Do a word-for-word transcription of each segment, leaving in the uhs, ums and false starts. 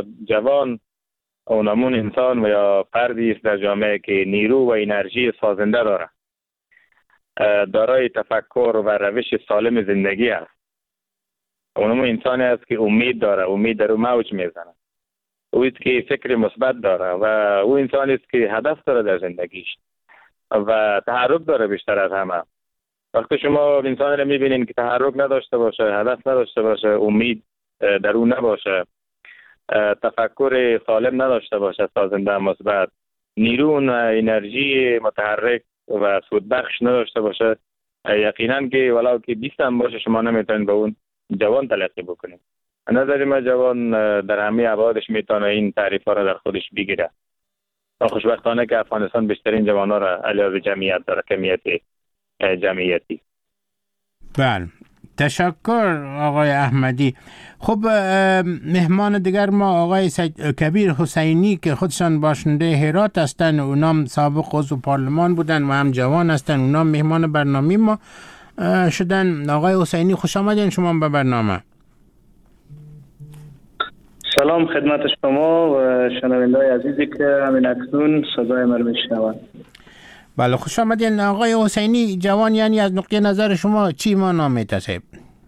جوان اونمون انسان و یا فردی است در جامعه که نیرو و انرژی سازنده داره، دارای تفکر و روش سالم زندگی است. اونمون انسانی است که امید داره، امید در او موج میزنه، او است که فکر مثبت داره و او انسانی است که هدف داره در زندگیش و تحرک داره بیشتر از همه. وقتی شما انسان رو میبینین که تحرک نداشته باشه، هدف نداشته باشه، امید در او نباشه، تفکر سالم نداشته باشه، سازنده مثبت، نیرو و انرژی متحرک و سودبخش نداشته باشه، یقینا که ولو که بیست هم باشه شما نمیتونید به اون جوان تلقی بکنید. نظر من جوان در همه ابعادش میتونه این تعریف ها را در خودش بگیره. خوشبختانه که افغانستان بیشترین جوان ها را علاوه جمعیت داره، کمیت جمعیتی. بله، تشکر آقای احمدی. خب مهمان دیگر ما آقای کبیر حسینی که خودشان باشنده هرات هستند، اونام سابق عضو پارلمان بودن و هم جوان هستند، اونام مهمان برنامه ما شدن. آقای حسینی خوش آمدین شما به برنامه. سلام خدمت شما و شنونده‌های عزیزی که همین اکنون صدای من میشنوند. بله خوش آمدین آقای حسینی. جوان یعنی از نقطه نظر شما چی معنا می‌تصیب؟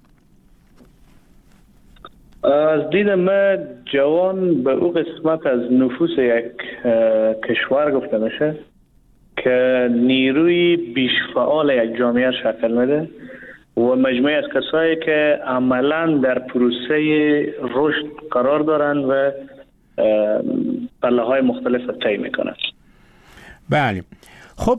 از دید من جوان به او قسمت از نفوس یک کشور گفته میشه که نیروی بیش فعال یک جامعه شکل میده و مجموعه از کسایی که عملا در پروسه رشد قرار دارن و پله های مختلف طی میکنن. بله خب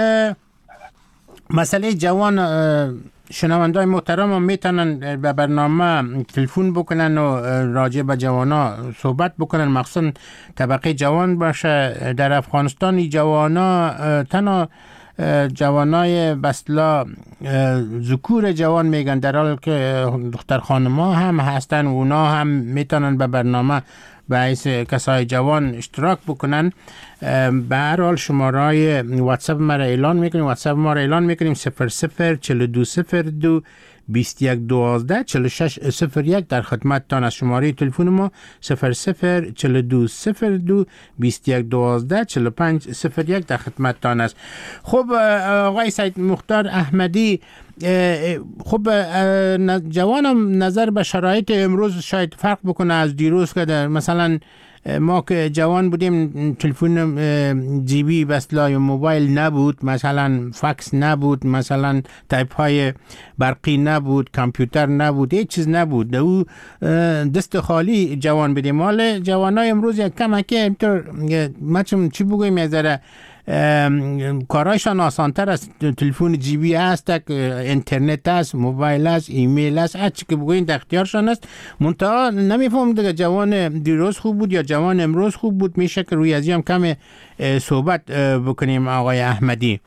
مسئله جوان شنوندای محترم هم میتونن به برنامه تلفن بکنن و راجع به جوانا صحبت بکنن، مخصوصا طبقه جوان باشه. در افغانستان جوانا تنها جوانای بسلا ذکور جوان میگن، در حالی که دختر خانما هم هستن و اونا هم میتونن به برنامه به حیث کسای جوان اشتراک بکنن. به هر حال شماره واتساپ ما را اعلان میکنیم، واتساپ ما را اعلان میکنیم صفر صفر چهل و دو صفر دو بیست و یک دوازده چهل و شش صفر یک. در خدمتتان از شماره تلفن ما صفر صفر چهل و دو صفر دو بیست و یک دوازده چهل و پنج صفر یک در خدمتتان است. خب آقای سید مختار احمدی، خب جوانم نظر به شرایط امروز شاید فرق بکنه از دیروز که مثلا ما که جوان بودیم تلفن جیبی بسلا یا موبایل نبود، مثلا فکس نبود، مثلا تایپ های برقی نبود، کامپیوتر نبود، هیچ چیز نبود، او دست خالی جوان بودیم. مال جوانای امروز یک کم که اینطور مچم چی بگویم یه ذره کارایشان آسانتر است. تلفن جیبی هست، اینترنت است، موبایل است، ایمیل است، هر چی که بگوین در اختیارشان است. منتها نمیفهم دیگه جوان دیروز خوب بود یا جوان امروز خوب بود. میشه که روی ازی هم کم صحبت بکنیم. آقای احمدی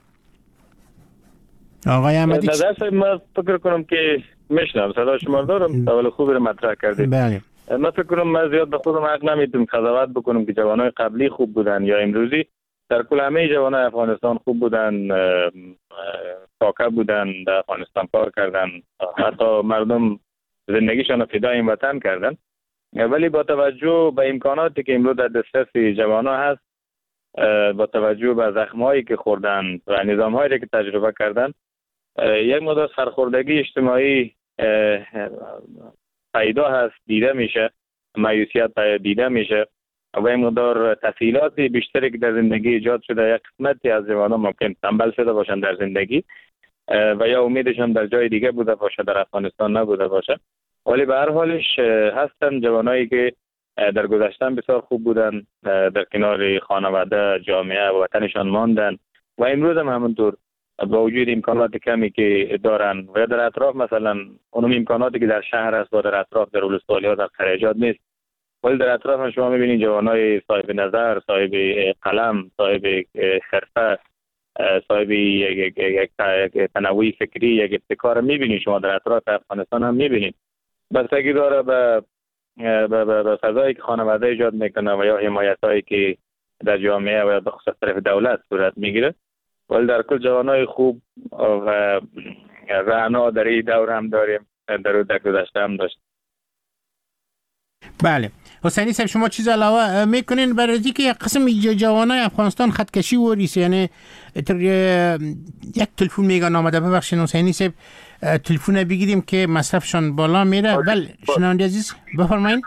آقای احمدی نظر صاحب من فکر کنم که میشنم صدا شما دارم، سوال خوبی رو مطرح کردید. بله من فکر کنم من زیاد به خودم حق نمیتونم قضاوت بکنم که جوانای قبلی خوب بودن یا امروزی. در کل همه جوانای افغانستان خوب بودن، پاکه بودن، در افغانستان کار کردن، حتی مردم زندگیشان رو فدای این وطن کردن. ولی با توجه به امکاناتی که امروز در دسترس جوانها هست، با توجه به زخم‌هایی که خوردن و نظام‌هایی که تجربه کردن، یک مقدار سرخوردگی اجتماعی پیدا هست، دیده میشه، مایوسیت دیده میشه و این مقدار تسهیلات بیشتری که در زندگی ایجاد شده. یک قسمتی از جوانان ممکن تنبل شده باشند در زندگی و یا امیدشان در جای دیگه بوده باشه، در افغانستان نبوده باشه. ولی به هر حالش هستن جوانایی که در گذشته بسیار خوب بودن، در کنار خانواده، جامعه و وطنشان ماندن و امروز هم همونطور با وجود امکانات کمی که دارن و در اطراف مثلا اونم امکاناتی که در شهر است و در اطراف در ولسوالی ها در خریجات نیست، ولی در اطراف هم شما میبینید جوانای صاحب نظر، صاحب قلم، صاحب حرفه، صاحب یک تنوع فکری، یک ابتکار میبینید شما در اطراف افغانستان هم میبینید. بستگی داره به به فضایی که خانواده ایجاد میکنه و یا حمایتایی که در جامعه و یا به خصوص طرف دولت صورت میگیره. ولی در کل جوانای خوب و رعنا در این دور هم داریم، در در گذشته هم داشت. بله حسینی صاحب، شما چیز علاوه میکنین برای اینکه یک قسم جوانای افغانستان خطکشی وریس، یعنی یک تلفن میگن آمده، ببخشید حسینی صاحب تلفن بگیریم که مصرفشان بالا میره. بله شنونده عزیز بفرمایید.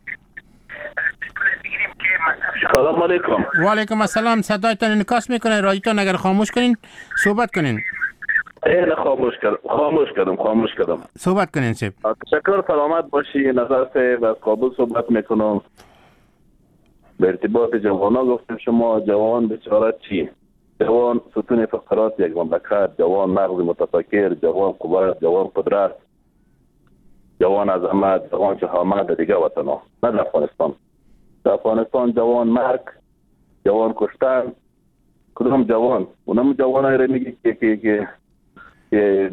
سلام علیکم. و علیکم السلام. صدایتان انعکاس میکنه، رادیوتان اگر خاموش کنین صحبت کنین. نه خاموش کردم خاموش کردم خاموش کردم صحبت کنین صاحب. تشکر، سلامت باشی. نظر صاحب از کابل صحبت میکنم. به ارتباط جوانا گفتم شما جوان بیچاره چی؟ جوان ستون فقرات یک مملکت، جوان مغز متفکر، جوان قوت، جوان قدرت، جوان عظمت، جوان شهامت در دیگه وطنها، نه در افغانستان. در افغانستان جوان مرگ، جوان کشتن، کدام جوان؟ اونم جوانایی را میگی که که که که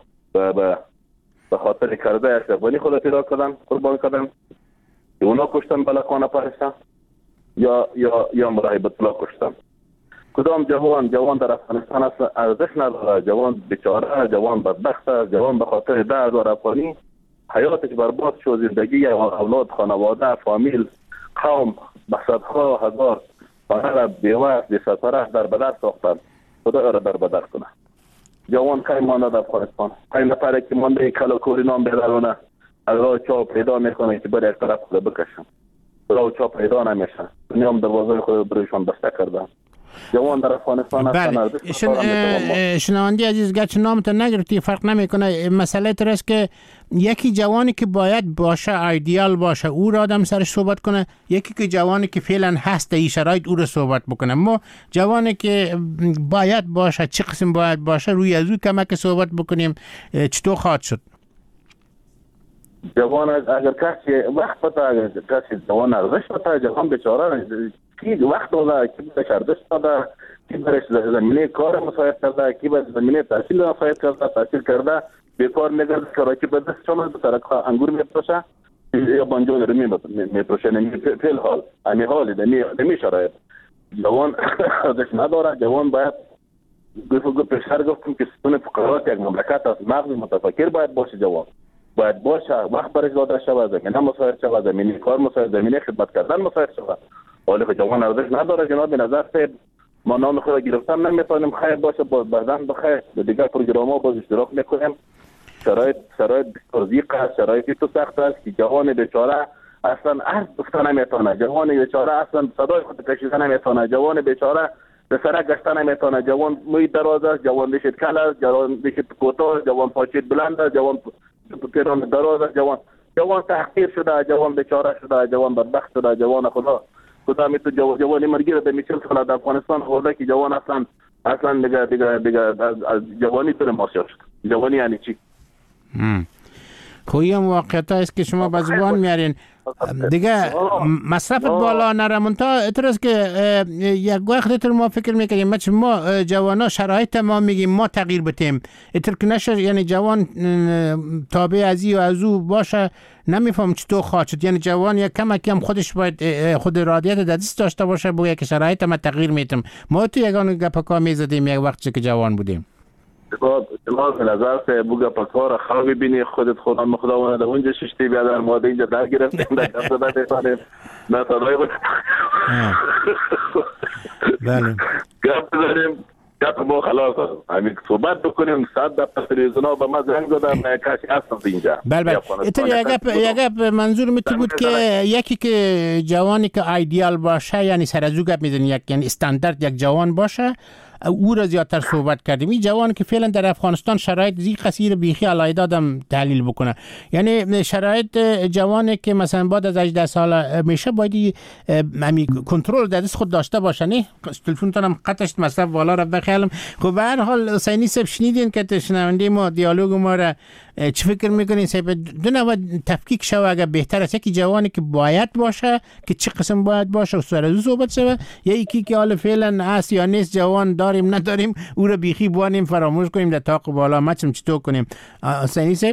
به خاطر کرده اشرفانی خود پیدا کردن، قربان کردن، که اونا کشتن بلکانه پرستن یا یا یا مراهبت الله کشتن. کدام جوان؟ جوان در افغانستان اصلا ارزش نداره. جوان بیچاره، جوان بدبخت، جوان به خاطر ده هزار افغانی حیاتش برباد شد. زندگی اولاد، خانواده، فامیل، قوم به صدها هزار خانه را بیوه بی سفره در بدر ساختن. خدا را در بدر کنه. جوان که مانده در افغانستان، که نفره که مانده کلاکوری نام بیدارونه از راه چاپ پیدا میکنه که بر یک طرف خود بکشن. راه چاپ پیدا نمیشه. دنیا هم دروازه خود برویشان بسته کرده. جوان در افغانستان بله. شن... شنوندی عزیز گرچه نامت نگرفتی فرق نمیکنه. مسئله تر است که یکی جوانی که باید باشه، ایدیال باشه، او را آدم سرش صحبت کنه، یکی که جوانی که فعلا هست این شرایط او را صحبت بکنه. ما جوانی که باید باشه، چه قسم باید باشه، روی از او کمک صحبت بکنیم چطور خواهد شد؟ جوان اگر کسی وقت بتا، اگر کسی جوان ارزش بتا، جوان بیچاره کی وقت داده، کی برش ارزش داده، کی برش زمینه کار مساعد کرده، کی برش زمینه تحصیل مساعد کرده، تحصیل کرده بیکار میگرده، کراچی به دست شما سرک انگور میپروشه یا بانجو رو میپروشه. فی الحال امی حالی دمی دمی شرایط جوان ارزش نداره. جوان باید گفتگو پیشتر گفتیم که ستون فقرات یک مملکت است. مغز متفکر باید باشه. جوان باید باشه، وقت برش داده شود، زمینه مساعد شود، زمینه کار مساعد، زمینه خدمت کردن مساعد شود. ولی که جوان ارزش نداره. جناب نظر صاحب ما نام خود گرفتن نمیتونیم. خیر باشه بعداً بخیر دیگر پروگرام‌ها باز اشتراک میکنیم. شرایط شرایط ضیق است، شرایطی تو سخت است که جوان بیچاره اصلا عرض گفتن نمیتونه. جوان بیچاره اصلا صدای خود کشیدن نمیتونه. جوان بیچاره به سرک گشتن نمیتونه. جوان موی دراز است، جوان دشت کل است، جوان دشت کوتاه، جوان پاچیت بلند است، جوان پیران دراز است. جوان جوان تحقیر شده، جوان بیچاره شده، جوان بدبخت شده. جوان خدا خدا می تو جو جوانی مرگی رو به میچل سال در افغانستان خورده که جوان اصلا اصلا دیگه دیگه دیگه از جوانی تو ماسیار شد. جوانی یعنی چی؟ خویی هم واقعیت است که شما به زبان میارین دیگه. مصرف بالا نره منتها اترس که یک وقت اتر ما فکر میکنیم مثل ما جوانا شرایط ما میگیم ما تغییر بتیم اتر که نشه، یعنی جوان تابع از این و از او باشه نمیفهم چطور خواهد شد. یعنی جوان یک کمکی هم خودش باید خود ارادیت دست داشته باشه بگه که شرایط ما تغییر میتیم. ما تو یگان گپکا میزدیم یک وقت که جوان بودیم. جناب نظر سے بوگا پکار خوابی بینی خودت خدا مخداونه در اونجا ششتی بیاد در ماده اینجا در گرفتیم در کم زده دیفانیم نه تدای بود بله گفت بزنیم گفت ما خلاص همین صحبت بکنیم ساعت در تلویزیون به ما زنگ دادم کسی هستم اینجا. بله بله ایتر یک گپ منظور میتو بود که یکی که جوانی که ایدیال باشه یعنی سر از او گپ میزنی یک یعنی استاندارد یک جوان باشه او را زیادتر صحبت کردیم. این جوان که فعلا در افغانستان شرایط زی قصیر بیخی علایده آدم تحلیل بکنه. یعنی شرایط جوانی که مثلا بعد از هجده سال میشه باید همی کنترل در دست خود داشته باشه. نه تلفنتون هم قطعش مصرف والا را بخیالم. خب به هر حال حسینی صاحب شنیدین که شنونده ما دیالوگ ما را چه فکر میکنین صاحب؟ دو نوع تفکیک شوه اگر بهتر است که جوانی که باید باشه که چه قسم باید باشه و سر از او صحبت شوه یا یکی که حالا فعلا هست یا نیست جوان داریم نداریم او را بیخی بوانیم فراموش کنیم در طاق بالا مچم چطور کنیم؟ حسینی صاحب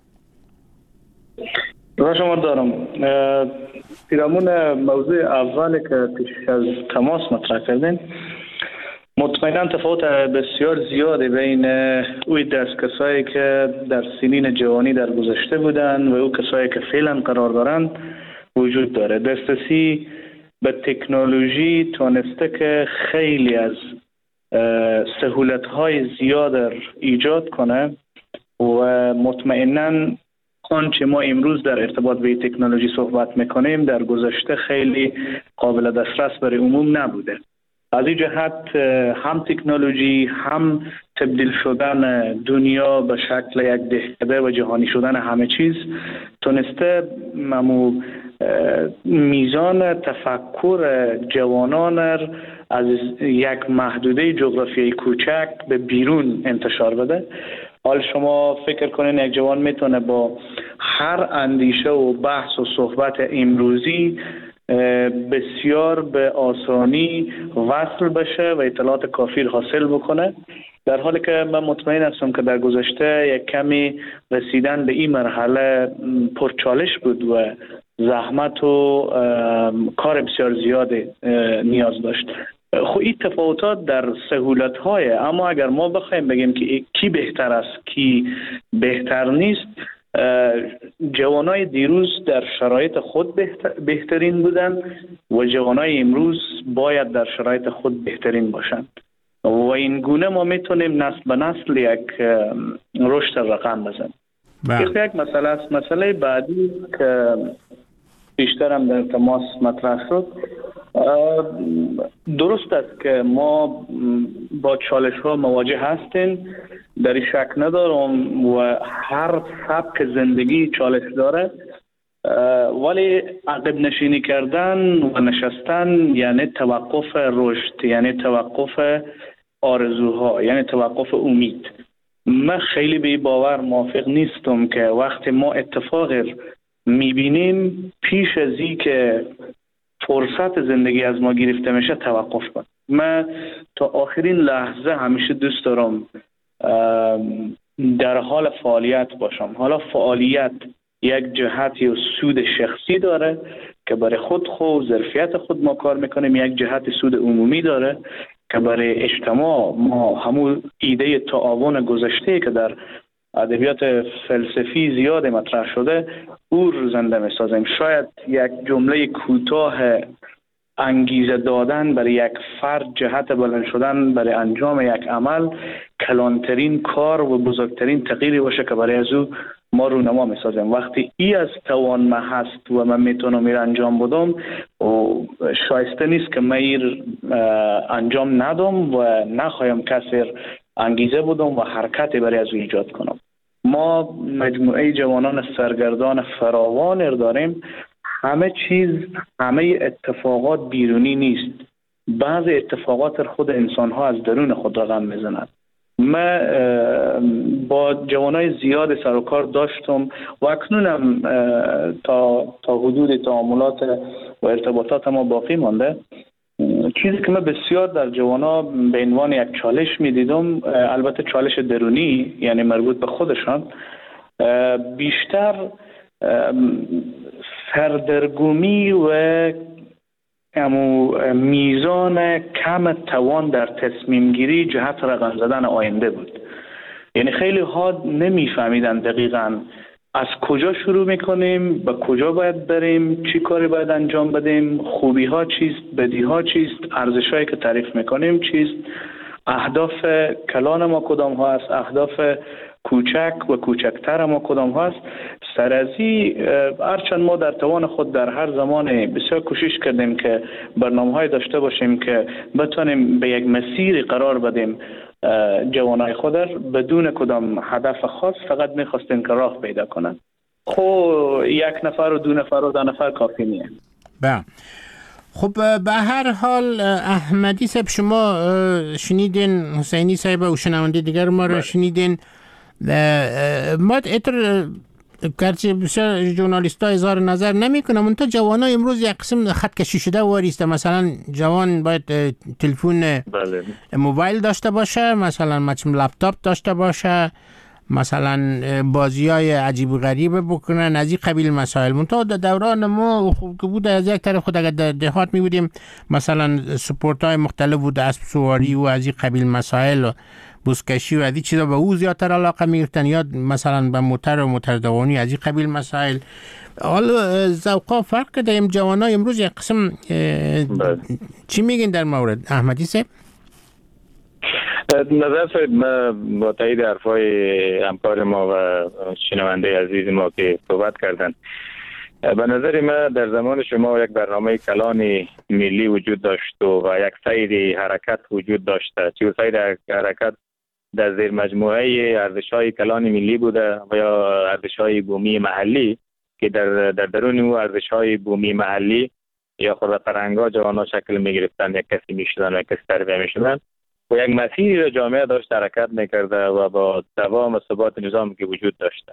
را شما دارم پیرامون موضوع اولی که پیش از تماس مطرح کردین مطمئنا تفاوت بسیار زیادی بین اوی دست کسایی که در سنین جوانی در گذشته بودند و او کسایی که فعلا قرار دارند وجود داره. دسترسی به تکنولوژی تونسته که خیلی از سهولت‌های زیاد ایجاد کنه و مطمئناً آنچه ما امروز در ارتباط به تکنولوژی صحبت میکنیم در گذشته خیلی قابل دسترس برای عموم نبوده. از این جهت هم تکنولوژی هم تبدیل شدن دنیا به شکل یک دهکده و جهانی شدن همه چیز تونسته ممو میزان تفکر جوانان از یک محدوده جغرافیایی کوچک به بیرون انتشار بده. حال شما فکر کنین یک جوان میتونه با هر اندیشه و بحث و صحبت امروزی بسیار به آسانی وصل بشه و اطلاعات کافی حاصل بکنه، در حالی که من مطمئن هستم که در گذشته یک کمی رسیدن به این مرحله پرچالش بود و زحمت و کار بسیار زیاد نیاز داشت. خب این تفاوتات در سهولت های، اما اگر ما بخوایم بگیم که کی بهتر است کی بهتر نیست، جوانای دیروز در شرایط خود بهتر بهترین بودن و جوانای امروز باید در شرایط خود بهترین باشند و این گونه ما میتونیم نسل به نسل یک رشد رقم بزنیم. یک مسئله است. مسئله بعدی که بیشتر هم در تماس مطرح شد، درست است که ما با چالش ها مواجه هستیم، در این شک ندارم و هر سبک زندگی چالش داره، ولی عقب نشینی کردن و نشستن یعنی توقف رشد، یعنی توقف آرزوها، یعنی توقف امید. من خیلی به باور موافق نیستم که وقتی ما اتفاق میبینیم پیش از این که فرصت زندگی از ما گرفته میشه توقف کنم. من تا آخرین لحظه همیشه دوست دارم در حال فعالیت باشم. حالا فعالیت یک جهت یا سود شخصی داره که برای خود خود ظرفیت خود ما کار میکنیم، یک جهت سود عمومی داره که برای اجتماع ما همون ایده تعاون گذشته که در ادبیات فلسفی زیاد مطرح شده او رو زنده میسازیم. شاید یک جمله کوتاه انگیزه دادن برای یک فرد جهت بلند شدن برای انجام یک عمل کلانترین کار و بزرگترین تغییری باشه که برای از او ما رونما میسازیم. وقتی ای از توان ما هست و من میتونم ایر انجام بدم و شایسته نیست که من ایر انجام ندم و نخوایم کسی انگیزه بدم و حرکتی برای از او ایجاد کنم. ما مجموعه جوانان سرگردان فراوان داریم. همه چیز، همه اتفاقات بیرونی نیست. بعض اتفاقات خود انسان ها از درون خود رقم میزنند. من با جوانای زیاد سر و کار داشتم و اکنونم تا تا حدود تعاملات و ارتباطات ما باقی مانده. چیزی که من بسیار در جوانا به عنوان یک چالش میدیدم، البته چالش درونی یعنی مربوط به خودشان، بیشتر سردرگمی و امو میزان کم توان در تصمیم گیری جهت رقم زدن آینده بود. یعنی خیلی ها نمیفهمیدن دقیقاً از کجا شروع میکنیم، به کجا باید بریم، چی کاری باید انجام بدیم، خوبی ها چیست، بدی ها چیست، ارزش هایی که تعریف میکنیم چیست، اهداف کلان ما کدام ها است، اهداف کوچک و کوچکتر ما کدام هست. سر از این هرچند ما در توان خود در هر زمان بسیار کوشش کردیم که برنامه های داشته باشیم که بتونیم به یک مسیر قرار بدیم جوانای خود بدون کدام هدف خاص، فقط میخواستیم که راه پیدا کنن. خب یک نفر و دو نفر و دو نفر کافی نیه. بله. خب به هر حال احمدی صاحب شما شنیدین، حسینی صاحب و شنونده دیگر ما را شنیدین. ما اتر گرچه بسیار ژورنالیست ها اظهار نظر نمی کنم، اون تا جوان ها امروز یک قسم خط کشی شده واریسته. مثلا جوان باید تلفن بله. موبایل داشته باشه، مثلا مچم لپتاپ داشته باشه، مثلا بازی های عجیب و غریب بکنن، از این قبیل مسائل. منتها در دوران ما که بود از یک طرف خود اگر در دهات می بودیم مثلا سپورت های مختلف بود، اسب سواری و از این قبیل مسائل بزکشی و از این چیزا به او زیادتر علاقه میگرفتن یا مثلا به موتر و موتردوانی از این قبیل مسائل؟ حالا ذوقا فرق کرده. این جوانای امروز یک قسم چی میگین در مورد احمدی صاحب؟ نظر صاحب ما با تایید حرفای همکار ما و شنونده عزیز ما که صحبت کردن، به نظر ما در زمان شما یک برنامه کلان ملی وجود داشت و یک سیر حرکت وجود داشته که سیر حرکت در زیر مجموعه ارزش‌های کلان ملی بوده و یا ارزش‌های بومی محلی که در در درون او ارزش‌های بومی محلی یا خود فرهنگ‌ها جوان‌ها شکل می‌گرفتن، یک کسی می‌شدن و یک کسی تربیت می‌شدن و یک مسیری را جامعه داشت حرکت می‌کرده و با دوام و ثبات نظامی که وجود داشته.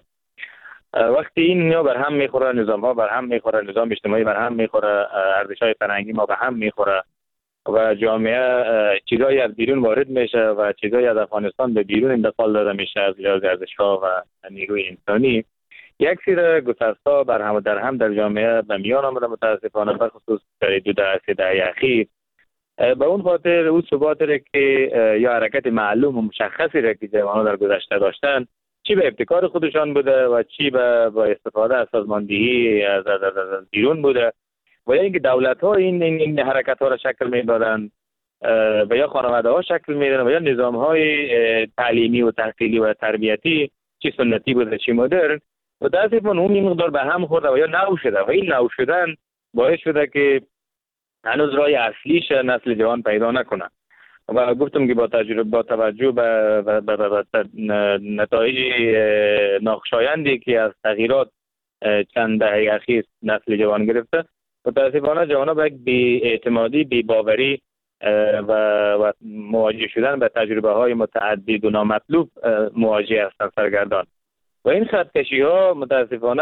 وقتی این نیا بر هم میخوره، نظام ها بر هم میخوره، نظام اجتماعی بر هم میخوره، ارزش های فرهنگی ما به هم میخوره و جامعه چیزایی از بیرون وارد میشه و چیزایی از افغانستان به بیرون انتقال داده میشه از لحاظ ارزش ها و نیروی انسانی، یک سری گسستا بر هم در هم در جامعه به میان آمده متاسفانه، به خصوص در دو دهه دهه اخیر. به اون خاطر اون ثبات را که یا حرکت معلوم و مشخصی را که جوانان در گذشته داشتن، چی به ابتکار خودشان بوده و چی به با استفاده از سازماندهی از, از, از, از بیرون بوده و یا اینکه دولت ها این, این, این حرکت ها را شکل میدادن و یا خانواده ها شکل میدادن و یا نظام های تعلیمی و تحصیلی و تربیتی چی سنتی بوده چی مدرن، و متاسفانه اون این مقدار به هم خورده و یا نو شده و این نو شدن باعث شده که هنوز راه اصلیش نسل جوان پیدا نکنه. و گفتم که با تجربه با توجه به, به, به, به, به نتایج ناخوشایندی که از تغییرات چند دهه اخیر نسل جوان گرفته، متاسفانه جوان‌ها به یک بی‌اعتمادی، بی‌باوری و, و مواجه شدن به تجربه های متعدد و نامطلوب مواجه هستند سرگردان. و این خطکشی ها متاسفانه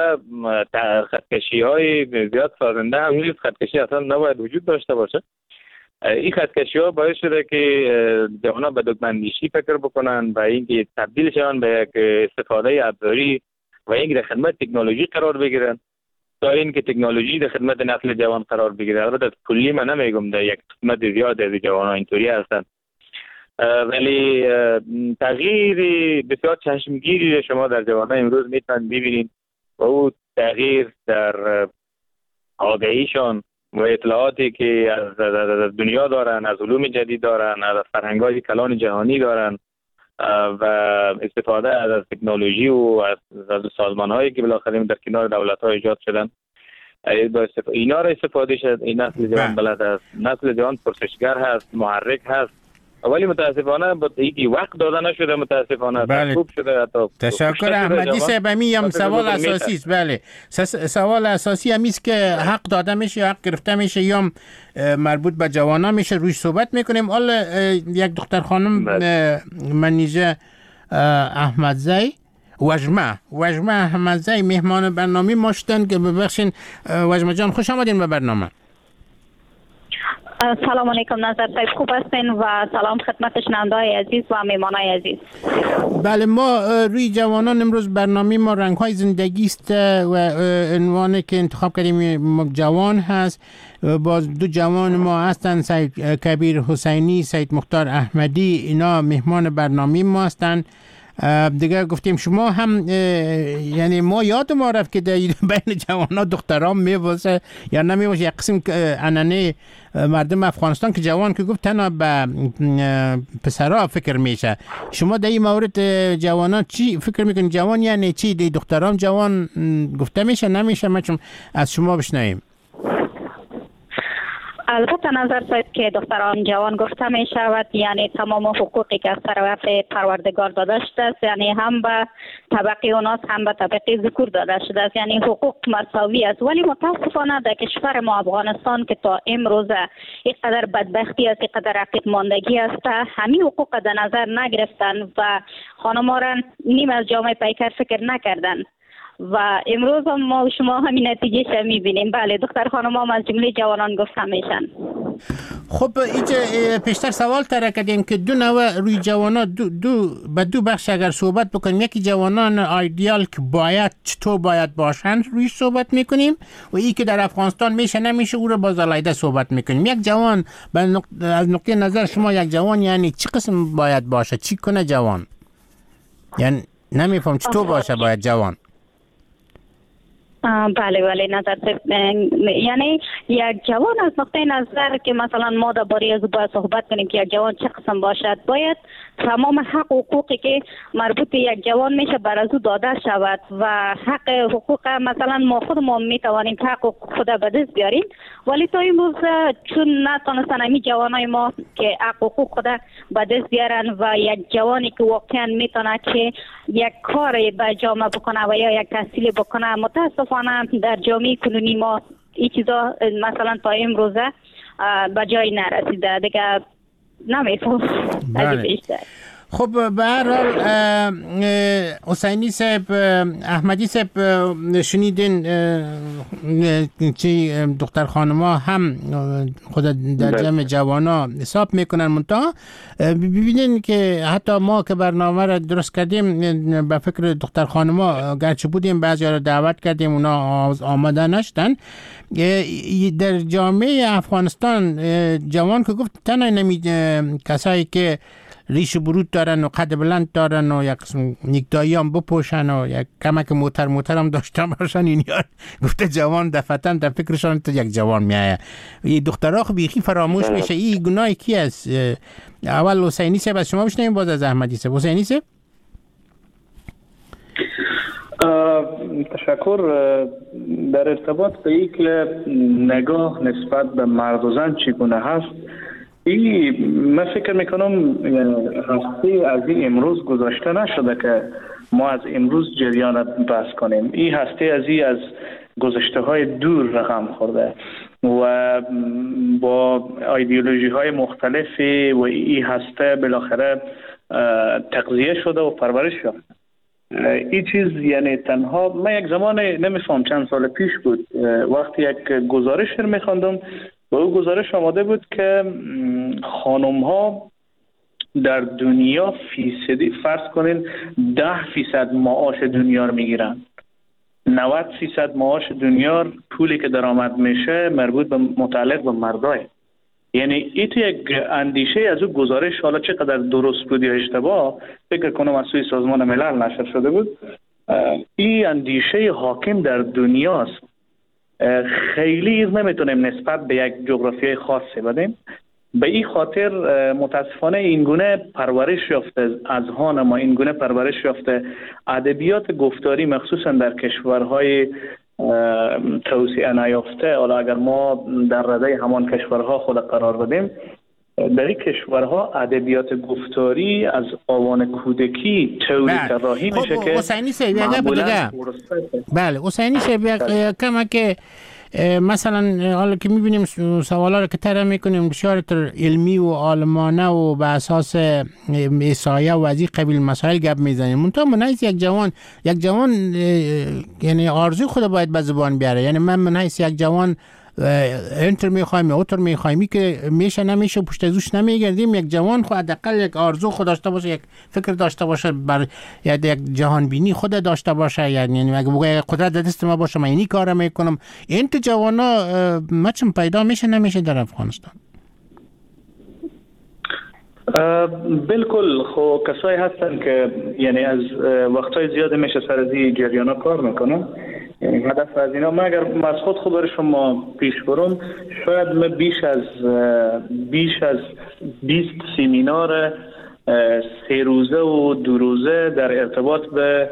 خطکشی های زیاد سازنده هم نیست. خطکشی اصلا نباید وجود داشته باشه. این خطکشی ها باعث شده که جوان‌ها به دگم‌اندیشی فکر بکنن و اینکه تبدیل شوند به یک استفاده ابزاری و اینکه در خدمت تکنولوژی قرار بگیرن تا اینکه تکنولوژی در خدمت نسل جوان قرار بگیره. البته کلی من نمیگم، در یک قسمت زیاد از جوان‌ها اینطوری هستن، ولی تغییر بسیار چشمگیری شما در جوان‌ها امروز میتونید ببینید و او تغییر در آگاهیشان و اطلاعاتی که از دنیا دارن، از علوم جدید دارن، از فرهنگ‌های کلان جهانی دارن و استفاده از تکنولوژی و از, از سازمان‌هایی که بالاخره در کنار دولت‌ها ایجاد شدن، اینا را استفاده شد. این نسل جوان بلد است، نسل جوان پرسشگر هست، محرک هست، ولی متاسفانه با اینکه وقت داده نشده، متاسفانه بله. خوب شده. حتی تشکر احمدی صاحب. هم سوال اساسی است. بله سوال اساسی هم است که حق داده میشه، حق گرفته میشه یا مربوط به جوانان میشه، روش صحبت میکنیم. حالا یک دختر خانم بله. منیژه احمدزی وجمه وجمه احمدزی مهمان برنامه ما شدن که ببخشین وجمه جان خوش آمدین به برنامه. سلام علیکم نظر صاحب، خوب هستین و سلام خدمت شنونده‌های عزیز و مهمانای عزیز. بله ما روی جوانان امروز برنامه ما رنگ‌های زندگی است و عنوانی که انتخاب کردیم جوان هست. باز دو جوان ما هستن، سید کبیر حسینی، سید مختار احمدی، اینا مهمان برنامه ما هستن. دیگه گفتیم شما هم یعنی ما یاد ما رفت که در بین جوانان دختران میواسه یا نمیواسه، یک قسم انانه مردم افغانستان که جوان که گفت تنها به پسرها فکر میشه. شما در این مورد جوانان چی فکر میکنید؟ جوان یعنی چی؟ دی دختران جوان گفته میشه نمیشه؟ ما چون از شما بشنویم. البته نظر صاحب که دختران جوان گفته می شود، یعنی تمام حقوقی که از طرف پروردگار داده شده است، یعنی هم به طبقه اوناس هم به طبقه ذکور داده شده است، یعنی حقوق مساوی است. ولی متاسفانه در کشور ما افغانستان که تا امروز اینقدر بدبختی است، اینقدر عقیق ماندگی است، همین حقوق در نظر نگرفتن و خانم‌ها را نیم از جامعه پیکر فکر نکردن و امروز هم ما و شما همین نتیجه شو میبینیم. بله دختر خانم هم از جمله جوانان گفته میشن. خب اینجا پیشتر سوال تر کردیم که دو نوع روی جوانا دو, دو به دو بخش اگر صحبت بکنیم، یکی جوانان آیدیال که باید چطور باید باشند روی صحبت میکنیم و ای که در افغانستان میشه نمیشه او رو باز علایده صحبت میکنیم. یک جوان نق... از نقطه نظر شما یک جوان یعنی چی قسم باید باشه، چی کنه جوان؟ یعنی نمیفهم چطور باشه باید جوان. بله بله نظر یعنی یک جوان از نقطه نظر که مثلا ما درباره از باید صحبت کنیم که یک جوان چه قسم باشد، باید تمام حق و حقوقی که مربوط به یک جوان میشه بر از او داده شود و حق حقوق مثلا ما خود ما میتوانیم حق خود به دست بیاریم، ولی تا امروز چون نتونستن همین جوانای ما که حق حقوق خود به دست بیارن و یک جوانی که واقعا میتونه که یک کار به جامعه بکنه و یا یک تحصیل بکنه، متاسفانه در جامعه کنونی ما این چیزا مثلا تا امروزه به جای نرسیده دیگه. نمیفهم از بیشتر. خب به هر حال حسینی صاحب، احمدی صاحب، شنیدین چی دختر خانما هم خود در جمع جوانا حساب میکنن، منتها ببینین که حتی ما که برنامه را درست کردیم به فکر دختر خانما گرچه بودیم بعضی را دعوت کردیم اونا آماده نشدن. در جامعه افغانستان جوان که گفت تنها نمی کسایی که ریش برود دارن و قد بلند دارن و یک نیکدایی هم بپوشن و یک کمک موتر موتر هم داشته باشن، این یار گفته جوان دفتن در فکرشان تو یک جوان میایه. این دخترها خب بیخی فراموش میشه. این گناه کی است؟ اول حسینی صاحب از شما بشنویم باز از احمدی صاحب. حسینی صاحب. تشکر. در ارتباط به این که نگاه نسبت به مرد و زن چگونه هست، این من فکر میکنم هسته از این امروز گذاشته نشده که ما از امروز جریان بحث کنیم. این هسته از این از گذشته های دور رقم خورده و با ایدئولوژی های مختلفی و این هسته بالاخره تغذیه شده و پرورش یافته. این چیز یعنی تنها من یک زمان نمیفهم چند سال پیش بود وقتی یک گزارش رو میخواندم و او گزارش آماده بود که خانم ها در دنیا فیصدی فرض کنین ده فیصد معاش دنیا رو میگیرن، نود فیصد معاش دنیا پولی که درآمد میشه مربوط به متعلق به مردای. یعنی این تو یک اندیشه از او گزارش، حالا چقدر درست بود یا اشتباه فکر کنم از سوی سازمان ملل نشر شده بود، این اندیشه حاکم در دنیاست. خیلی نمیتونیم نسبت به یک جغرافیای خاصی بدیم. به این خاطر متاسفانه اینگونه پرورش یافته اذهان ما، اینگونه پرورش یافته ادبیات گفتاری مخصوصا در کشورهای توسعه نیافته. حالا اگر ما در رده همان کشورها خود قرار بدیم، در این کشورها ادبیات گفتاری از آوان کودکی طوری طراحی میشه که حسینی صاحب بله حسینی صاحب کما که مثلا حالا که میبینیم سوالا رو که طرح میکنیم بسیار تر علمی و عالمانه و به اساس احصایه و از این قبیل مسائل گپ میزنیم، منتها منحیث یک جوان یک جوان یعنی آرزوی خود باید به زبان بیاره. یعنی من منحیث یک جوان انتر میخوایم یا اوتر میخوایم که میشه نمیشه پشت ازوش نمیگردیم. یک جوان خود حداقل یک آرزو خود داشته باشه، یک فکر داشته باشه، بر یعنی یک جهان بینی خود داشته باشه. یعنی اگه بگه قدرت دست ما باشه من اینی کارو میکنم، این تو جوانا مچم پیدا میشه نمیشه در افغانستان. بالکل. خب کسایی هستن که یعنی از وقتای زیاد میشه سر از این جریانا کار میکنن. یعنی هدف از اینا، من اگر از خود خود شما پیش برم، شاید من بیش از بیش از بیست سمینار سه روزه و دو روزه در ارتباط به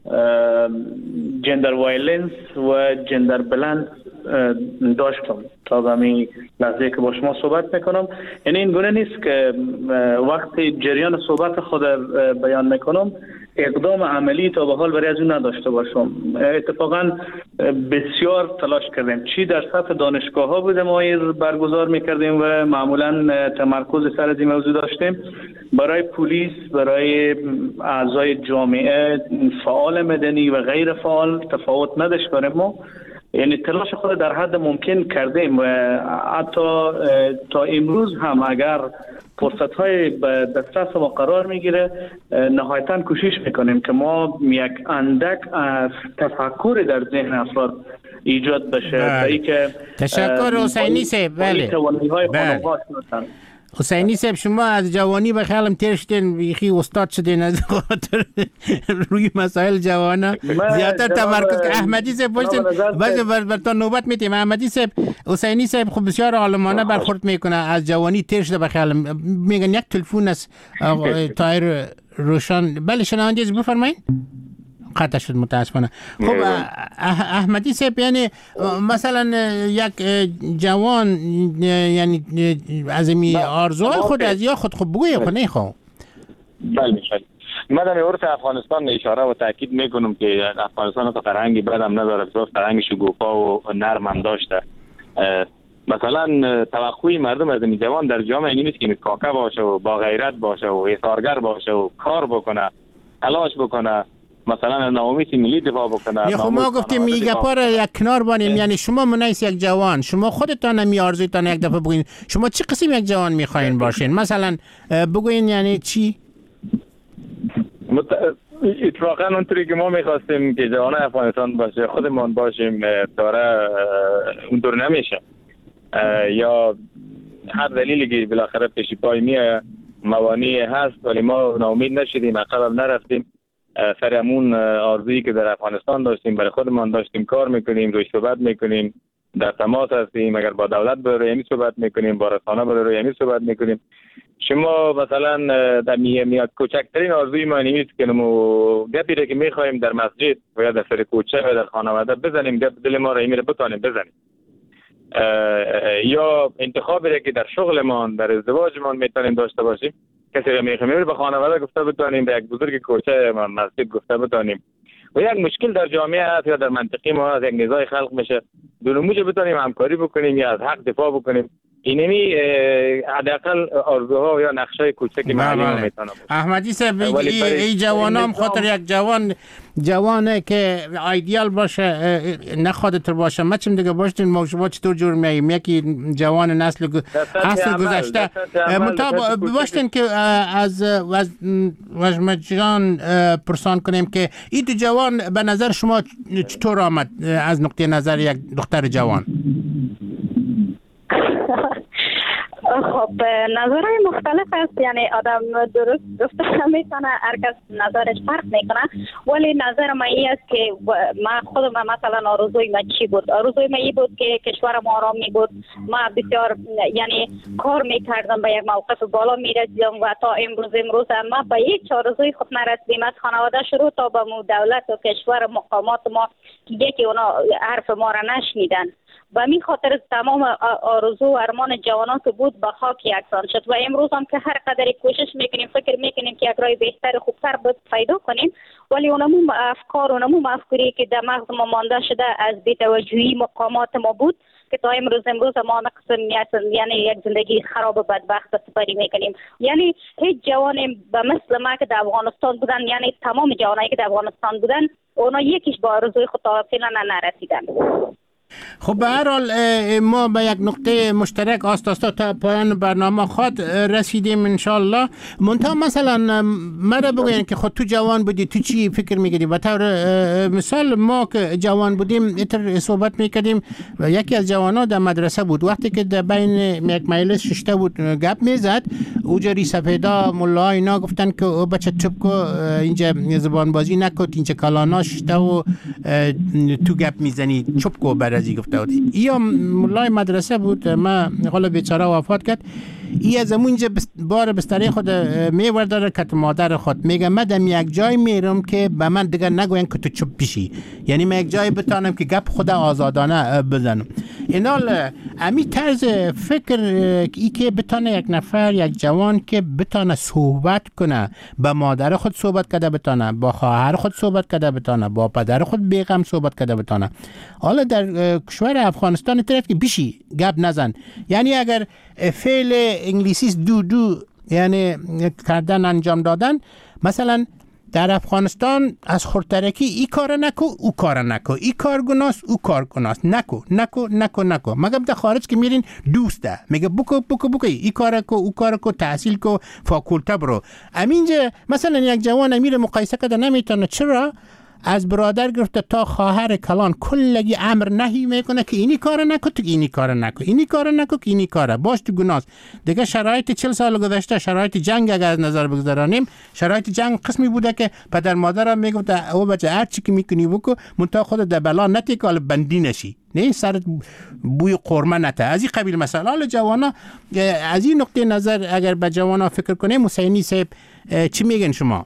جندر وایلنس و جندر بلند داشتم تا به همین لحظه که با شما صحبت میکنم. یعنی این گونه نیست که وقتی جریان صحبت خود بیان میکنم اقدام عملی تا به حال برای از اون نداشته باشم. اتفاقا بسیار تلاش کردیم، چی در سطح دانشگاه ها بوده ما برگزار میکردیم و معمولا تمرکز سر از این موضوع داشتیم. برای پلیس، برای اعضای جامعه، فعال مدنی و غیر فعال تفاوت نداشت برای ما. یعنی تلاش خود در حد ممکن کردیم و حتی تا امروز هم اگر فرصت های به دسترس ما قرار میگیره نهایتاً کوشش میکنیم که ما یک اندک از تفکر در ذهن افراد ایجاد بشه تا اینکه تشکر حسینی صاحب. بله بله حسینی صاحب، شما از جوانی به خیالم تیر شدین، بیخی استاد شدین از خاطر روی مسائل جوانا زیادتر تمرکز. احمدی صاحب پشتین باز بر تا نوبت میتیم. احمدی صاحب، حسینی صاحب خب بسیار عالمانه برخورد میکنه، از جوانی تیر شده به خیالم. میگن یک تلفن از تایر روشن. بله شنونده از بفرمایید. قطع شد متاسفانه. خب احمدی صاحب، یعنی مثلا یک جوان یعنی از می آرزوهای خود از یا خود خب بگوی خود نخواه. بله میشد. من در عرف افغانستان اشاره و تاکید میکنم که افغانستان تا فرهنگی بدم نداره، بسیار فرهنگ شگوفا و نرم هم داشته. مثلا توقعی مردم از این جوان در جامعه این نیست که کاکه باشه و با غیرت باشه و ایثارگر باشه و کار بکنه، تلاش بکنه، مثلا ناامید ملی دفاع بکنه. خب ما گفتیم میگه پاره یک کنار بانیم. یعنی شما منیس یک جوان، شما خودتان میارزویتان یک دفعه بگوین شما چی قسم یک جوان میخواین باشین؟ مثلا بگوین یعنی چی؟ مت... اتفاقا اونطوری که ما میخواستیم که جوان افغانستان باشه خودمون باشیم داره اونطور نمیشه، یا هر دلیلی که بالاخره پیش پای میاد موانعی هست، ولی ما ناامید نشدیم، عقب نرفتیم. سرمون آرزویی که در افغانستان داشتیم برای خودمان داشتیم کار میکنیم، روی صحبت میکنیم، در تماس هستیم. اگر با دولت برای همی صحبت میکنیم، با رسانه برای همی صحبت میکنیم. شما مثلا در میاد کوچکترین آرزوی ما نیست که نمو گپی را که میخوایم در مسجد و یا در سر کوچه و در خانواده بزنیم، گپ دل ما را همی را بتانیم بزنیم، یا انتخابی را که در شغلمان در ازدواجمان میتونیم داشته باشیم. کسی را میخوایم به خانواده گفته بتانیم، به یک بزرگ کوچه مسجد گفته بتانیم. و یک مشکل در جامعه هست یا در منطقه ما هست، یک نزاع خلق میشه، دو موجه بتانیم همکاری بکنیم یا از حق دفاع بکنیم. اینمی حداقل آرزوها یا نقشه کوچک محلی ما میتونه باشه. احمدی صاحب، ای جوانام خاطر یک جوان جوانه که ایدئال باشه نخوادتر باشه، ما چیم دیگه باشتین ما شما چطور جور میاییم؟ یکی جوان نسل اصل گذشته منطقه باشتین که از وجمجان پرسان کنیم که این دو جوان به نظر شما چطور آمد از نقطه نظر یک دختر جوان؟ خب نظرهای مختلف است، یعنی آدم درست گفته میتونه، هر کس نظرش فرق میکنه، ولی نظر من این است که من خودم مثلا آرزوی من چی بود؟ آرزوی من این بود که کشورم آرام می بود، من بسیار یعنی کار میکردم، به یک موقف بالا میرسیدم و تا امروز امروز ما به هیچ آرزوی خود نرسیدیم، از خانواده شروع تا به دولت و کشور مقامات ما که یکی اونا حرف ما را نشنیدن. و می خاطر تمام آرزو و ارمان جوانان که بود به خاک یکسان شد. و امروز هم که هر قدر کوشش میکنیم، فکر میکنیم که یک راه بهتر خوبتر بود پیدا کنیم، ولی اونمون افکار اونمون مفکوری که در مغز ما مانده شده از بی‌توجهی مقامات ما بود که تا امروز امروز ما نقص یعنی یک زندگی خراب و بدبخت سپری میکنیم. یعنی هیچ جوانی به مثل ما که در افغانستان بودن، یعنی تمام جوانایی که در افغانستان بودن، اونا یکیش با آرزوی خود تا فعلا نرسیدن. خب به هر حال ما به یک نقطه مشترک آستاستا تا پایان برنامه خود رسیدیم انشالله. منتها مثلا مرا بگوین که خود تو جوان بودی، تو چی فکر میکردی؟ به طور مثال ما که جوان بودیم اتر صحبت میکردیم و یکی از جوانا در مدرسه بود، وقتی که در بین یک مجلس ششته بود گپ میزد، اوجری سفیدا ملا اینا گفتن که او بچه چپ کو، اینجا زبان بازی نکن، اینجا کلانا ششته و تو گپ میزنی، چپ کو برازی گفته بود. یا مولای مدرسه بود، ما حالا بیچاره وفات کرد. ای از اونجا بار بستری خود میورداره کت مادر خود میگه من دم یک جای میرم که به من دیگه نگوین که تو چپ بشی، یعنی من یک جای بتانم که گپ خود آزادانه بزنم. اینال امی طرز فکر ای که بتانه یک نفر، یک جوان که بتانه صحبت کنه، با مادر خود صحبت کرده بتانه، با خواهر خود صحبت کرده بتانه، با پدر خود بیغم صحبت کرده بتانه. حالا در کشور افغانستان طرف که بشی گپ نزن، یعنی اگر فعل انگلیسی دو دو یعنی کردن انجام دادن، مثلا در افغانستان از خودترکی ای کار نکو او کار نکو، ای کار گناست او کار گناست، نکو نکو نکو نکو. مگه در خارج که میرین دوسته میگه بکو بکو بکو ای کار کو او کار کو، تحصیل کو، فاکولته برو. امینجا مثلا یک جوان امیر مقایسه کرده نمیتونه. چرا؟ از برادر گرفته تا خواهر کلان کلگی امر نهی میکنه که اینی کار نکو تو اینی کار نکو، اینی کار نکو که اینی کاره، باش تو گناست. دیگه شرایط چهل سال گذشته، شرایط جنگ اگر از نظر بگذارانیم، شرایط جنگ قسمی بوده که پدر مادرم میگفت او بچه هر چی که میکنی بکو منتها خود در بلا نتیکال بندی نشی، نه سرت بوی قرمه نته. از این قبیل مسائل. حالا جوانا از این نقطه نظر اگر به جوانا فکر کنیم، حسینی صاحب چی میگن شما؟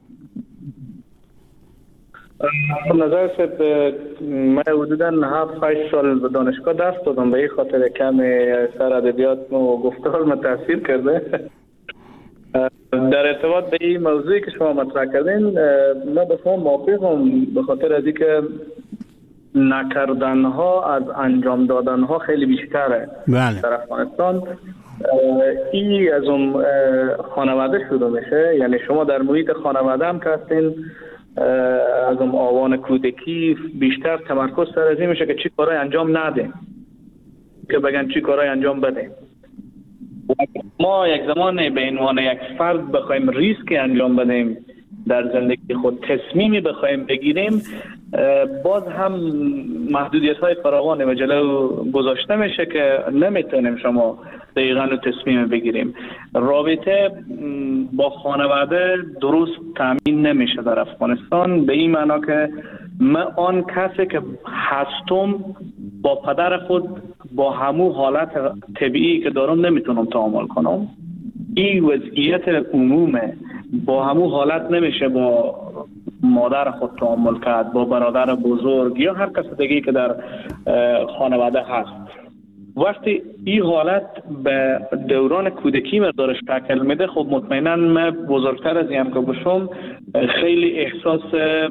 نظر صاحب من حدوداً هفت هشت سال به دانشگاه درس دادم، به این خاطر کم سر ادبیات و گفتار من تاثیر کرده. در ارتباط به این موضوعی که شما مطرح کردین من به شما موافقم، به خاطر از اینکه نکردن ها از انجام دادن ها خیلی بیشتره. بله. در افغانستان این از اون خانواده شروع میشه، یعنی شما در محیط خانواده هم که هستین، از اون آوان کودکی بیشتر تمرکز سر از این میشه که چی کارهای انجام نده که بگن چی کارهای انجام بده. ما یک زمان به عنوان یک فرد بخوایم ریسک انجام بدیم در زندگی خود، تصمیمی بخوایم بگیریم، باز هم محدودیت های فراوان و جلو گذاشته میشه که نمیتونیم شما دقیقاً تصمیم بگیریم. رابطه با خانواده درست تامین نمیشه در افغانستان، به این معنا که من آن کسی که هستم با پدر خود با همون حالت طبیعی که دارم نمیتونم تعامل کنم. این وضعیت عمومه، با همون حالت نمیشه با مادر خود تعامل کرد، با برادر بزرگ یا هر کس دیگه‌ای که در خانواده هست. وقتی این حالت به دوران کودکی مقدارش تکل میده، خب مطمئنا من بزرگتر از این که باشم خیلی احساس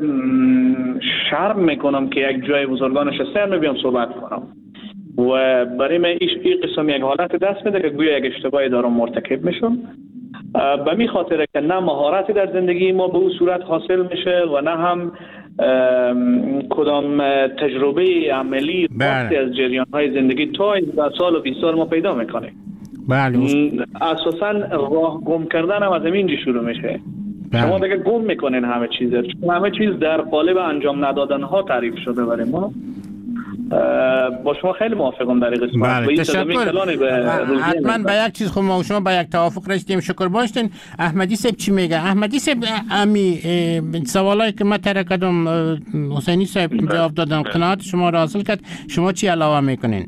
شرم میکنم که یک جای بزرگانش سر بیام صحبت کنم و برای من این قسم یک حالت دست میده که گویا یک اشتباهی دارم مرتکب میشم. به می خاطر که نه مهارتی در زندگی ما به اون صورت حاصل میشه و نه هم کدام تجربه عملی بخشی از جریان‌های زندگی تا ده سال و بیست سال ما پیدا میکنه. بله. اساساً راه گم کردن هم از اینجا شروع میشه. بله. شما دیگه گم میکنین همه چیز، چون همه چیز در قالب انجام ندادن ها تعریف شده برای ما. با شما خیلی موافقم در این قسمت. بله. تشکر. حتما به یک چیز خود ما و شما به یک توافق رسیدیم. شکر باشین. احمدی صاحب چی میگه؟ احمدی صاحب امی سوالایی که من طرح کردم حسینی صاحب جواب دادم، قناعت شما را حاصل کرد. شما چی علاوه میکنین؟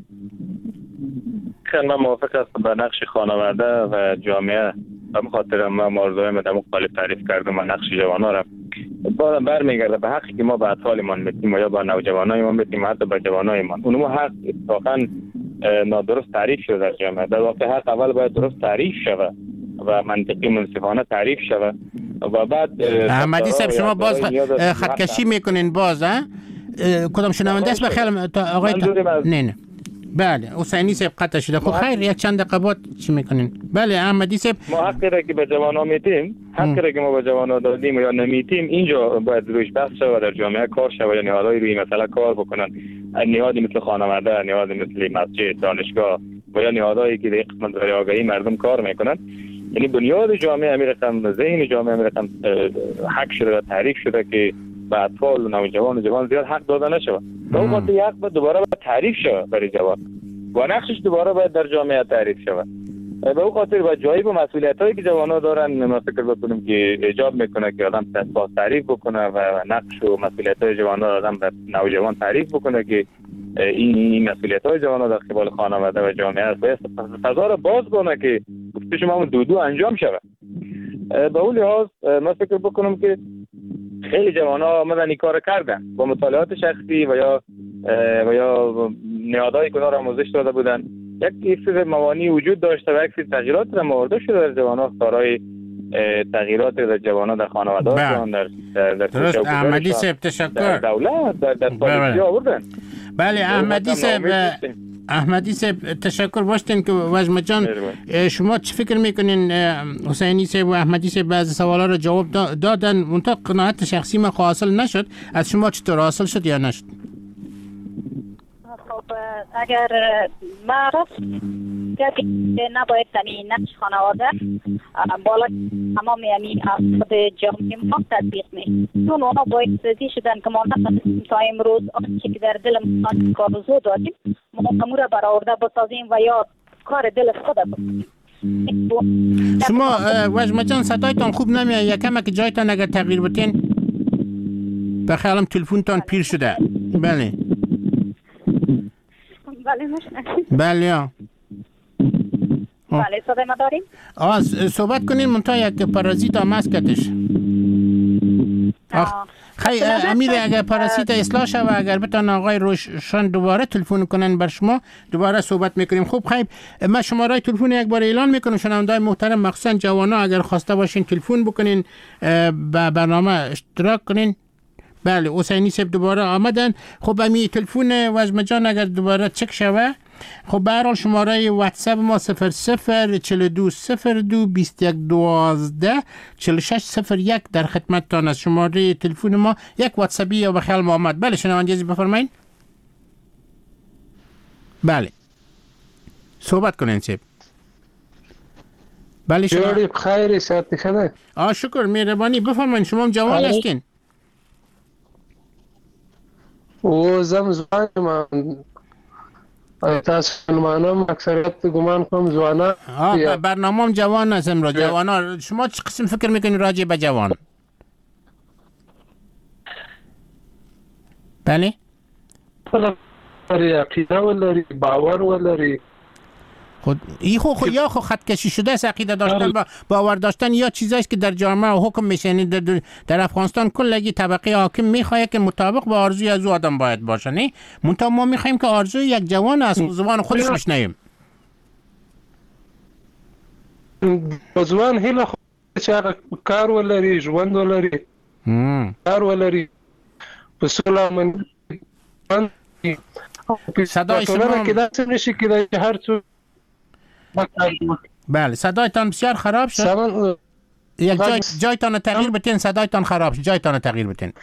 خیلی من موافق هستم به نقش خانواده و جامعه. به خاطر ما موضوع ما در مقابل تعریف کردم و نقش جوانان را بازم برمیگرده به حقی که ما به اطفالمان میدیم و یا به نوجوانایمان میدیم، حتی به جوانایمان. اونم حق اتفاقا نادرست تعریف شده در جامعه. در واقع حق اول باید درست تعریف شود و منطقی منصفانه تعریف شود و بعد احمدی صاحب شما باز خطکشی میکنین باز ها؟ کدام شنونده است بخیر آقای نه نه بله حسینی صاحب قطع شده. خب خیر یک چند دقیقه بعد چی میکنین؟ بله احمدی صاحب ما حقی را که به جوانان میدیم، حقی را که ما به جوانان دادیم یا نمیدیم، اینجا باید روش بحث شود و در جامعه کار شود یا نهادهای روی مسئله کار بکنن. نهادی مثل خانواده، نهادی مثل مسجد، دانشگاه و یا نهادهایی که در قسمت برای آگاهی مردم کار میکنن. یعنی بنیاد جامعه میرقم، ذهن جامعه میرقم حق شده و تعریف شده که به اطفال و نوجوان و جوان زیاد حق داده نشود. به اون وقت حق باید دوباره باید تعریف شود برای جوان و نقشش دوباره باید در جامعه تعریف شود. به اون خاطر باید جایی به مسئولیتایی که جوان‌ها دارن ما فکر بکنیم که ایجاب میکنه که آدم باز تعریف بکنه و نقش و مسئولیت‌های جوان‌ها آدم به نوجوان تعریف بکنه که این مسئولیت‌های جوان‌ها در قبال خانواده و جامعه است. باید فضا را باز کنه که گفته شما دو دو انجام شود. به اون لحاظ ما فکر بکنم که خیلی جوان‌ها آمدن این کار کردن با مطالعات شخصی و یا و یا نهادهایی که را آموزش داده بودن. یک سری موانع وجود داشته و یک سری تغییرات را آورده شده در جوان‌ها، کارهای تغییرات در جوان‌ها در خانواده‌هاشون در در درست. احمدی صاحب تشکر. در دولت در در پالیسی آوردن. بله احمدی صاحب احمدی صاحب تشکر باشتین که وجمه جان شما چی فکر میکنین حسینی صاحب و احمدی صاحب بعض سوالا رو جواب دادن منتها قناعت شخصی ما حاصل نشد. از شما چطور حاصل شد یا نشد؟ خب اگر ما راست که نباید تمی نقش خانواده بالا تمام یعنی خود جامعه ما تطبیق می چون اونا باید سازی شدن که ما نتونستیم تا امروز آنچه که در دل ما کارزو داریم ما امور برآورده بسازیم و یا کار دل خود بکنیم. شما وجمه جان صدایتان خوب نمیاد، یکم که جایتان اگر تغییر بتین به خیالم تلفنتان پیر شده. بله بله مشنه بله یا بله صدای ما داریم. آه صحبت کنین منتها یک پارازیت هم هست کتش. خیلی امیر اگر پارازیت اصلاح شد و اگر بتان آقای روشن دوباره تلفن کنن بر شما دوباره صحبت میکنیم. خوب خیلی من شماره تلفن یک بار اعلان میکنم شنوندای محترم مخصوصا جوانا اگر خواسته باشین تلفن بکنین به برنامه اشتراک کنین. بله حسینی صاحب دوباره آمدن. خب امی تلفن وجمه جان اگر دوباره چک شوه خب به هر حال شماره واتساپ ما صفر صفر چهل و دو صفر دو بیست و یک دوازده چهل و شش صفر یک در خدمتتان است. شماره تلفن ما یک واتساپی یا به خیال ما آمد. بله شنونده عزیز بفرمایید. بله صحبت کنین صاحب. بله شما خیلی ساعت خدا. آه شکر مهربانی بفرمایید. شما هم جوان هستین؟ او زم زوانم تاسو منم اکثریت گمان کوم زوانا ها برنامه‌ام جوان هستم را جوانا. شما چه قسم فکر میکنین راجع به جوان؟ بله ولری عقیده ولری باور ولری خود ای خو خو یا خو خط کشی شده است. عقیده داشتن با باور داشتن یا چیزایی است که در جامعه حکم میشه. در, در افغانستان کلگی طبقه حاکم میخواد که مطابق با آرزوی از او آدم باید باشه. نه منتها ما میخوایم که آرزوی یک جوان از زبان خودش بشنویم. ځوان هیله خو چې کار ولري ژوند ولري کار ولري په سوله من صدای شما که دست نشي که هر څو بله صدایتان بسیار خراب شد. یک جای جایتان تغییر بتین. صدایتان خراب شد. جایتان تغییر بتین.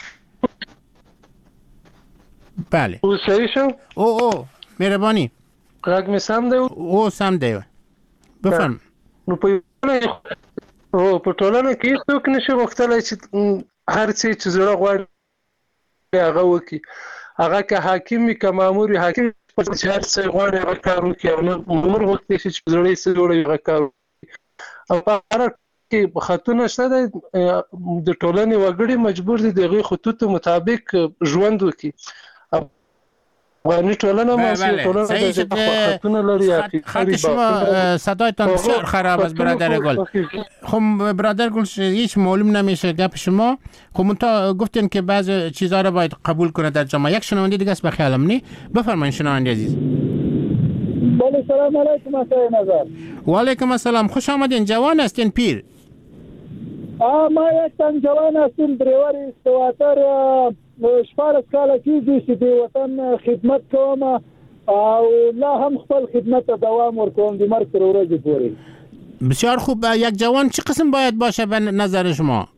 بله او صحیح شو. او او مهربانی غږ می سم دی. او سم دی. بفرم. نو په او په ټولنه کې څوک نشي غوښتلای چې هر څه چې زړه غواړي هغه وکړي. هغه که حاکم وي که مامور وي حاکم چې هر څه غواړي هغه کار وکړي او نه عمر وکړي چې زړه یې څه جوړوي هغه کار وکړي. او په هر کې خطونه شته د ټولنې وګړي مجبور دي د هغوی خطوطو مطابق ژوند وکړي. افغاني ټولنه ماسي ټولنه د خطونه لري. خط شما صدایتان بسیار خراب است برادر گل. خب برادر گل هیچ معلوم نمیشه گپ شما. خب منتها گفتین که بعض چیزها را باید قبول کنه در جامعه. یک شنونده دیگه است به خیالم نی. بفرمایید شنونده عزیز. بله سلام علیکم آقای نظر. و علیکم السلام. خوش آمدین. جوان هستین پیر؟ آ ما یک تن جوان هستم دریور استواتر شپارس کاله کېږي چې د وطن خدمت کوم او لا هم خپل خدمت ته دوام ورکوم د مرګ تر ورځې پورې. بسیار خوب. یک جوان چه قسم باید باشه به نظر شما؟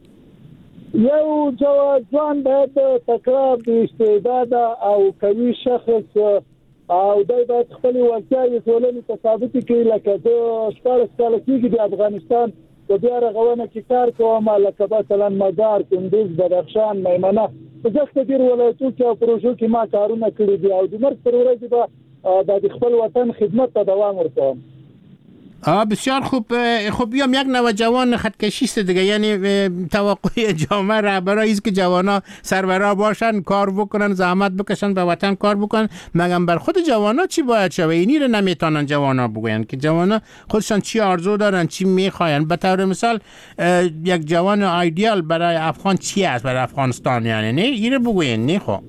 یو جوان باید تکړه بااستعداد او قوي شخص او دی باید خپل وړتیاوې ټولنې ته ثابتې کړي. لکه زه شپارس کاله کېږي د افغانستان په بیا رغونه کې کار کوم لکه مثلا مزار کندوز بدخشان میمنه په ځکه ډېر ولایتونو کې او پروژو کې ما کارونه کړي دي او د مرګ پر ورځ به د خپل وطن خدمت ته دوام ورکوم. آه بسیار خوب. خب بیام یک نوع جوان خطکشی است دیگه. یعنی توقع جامعه رهبرایی است که جوانا سربرا باشن کار بکنن زحمت بکشن به وطن کار بکنن. مگم بر خود جوانا چی باید شوه؟ اینی رو نمیتونن جوانا بگوین که جوانا خودشان چی آرزو دارن چی میخواین. به طور مثال یک جوان ایدئال برای افغان چی است برای افغانستان؟ یعنی نه اینو بگوین. نه خب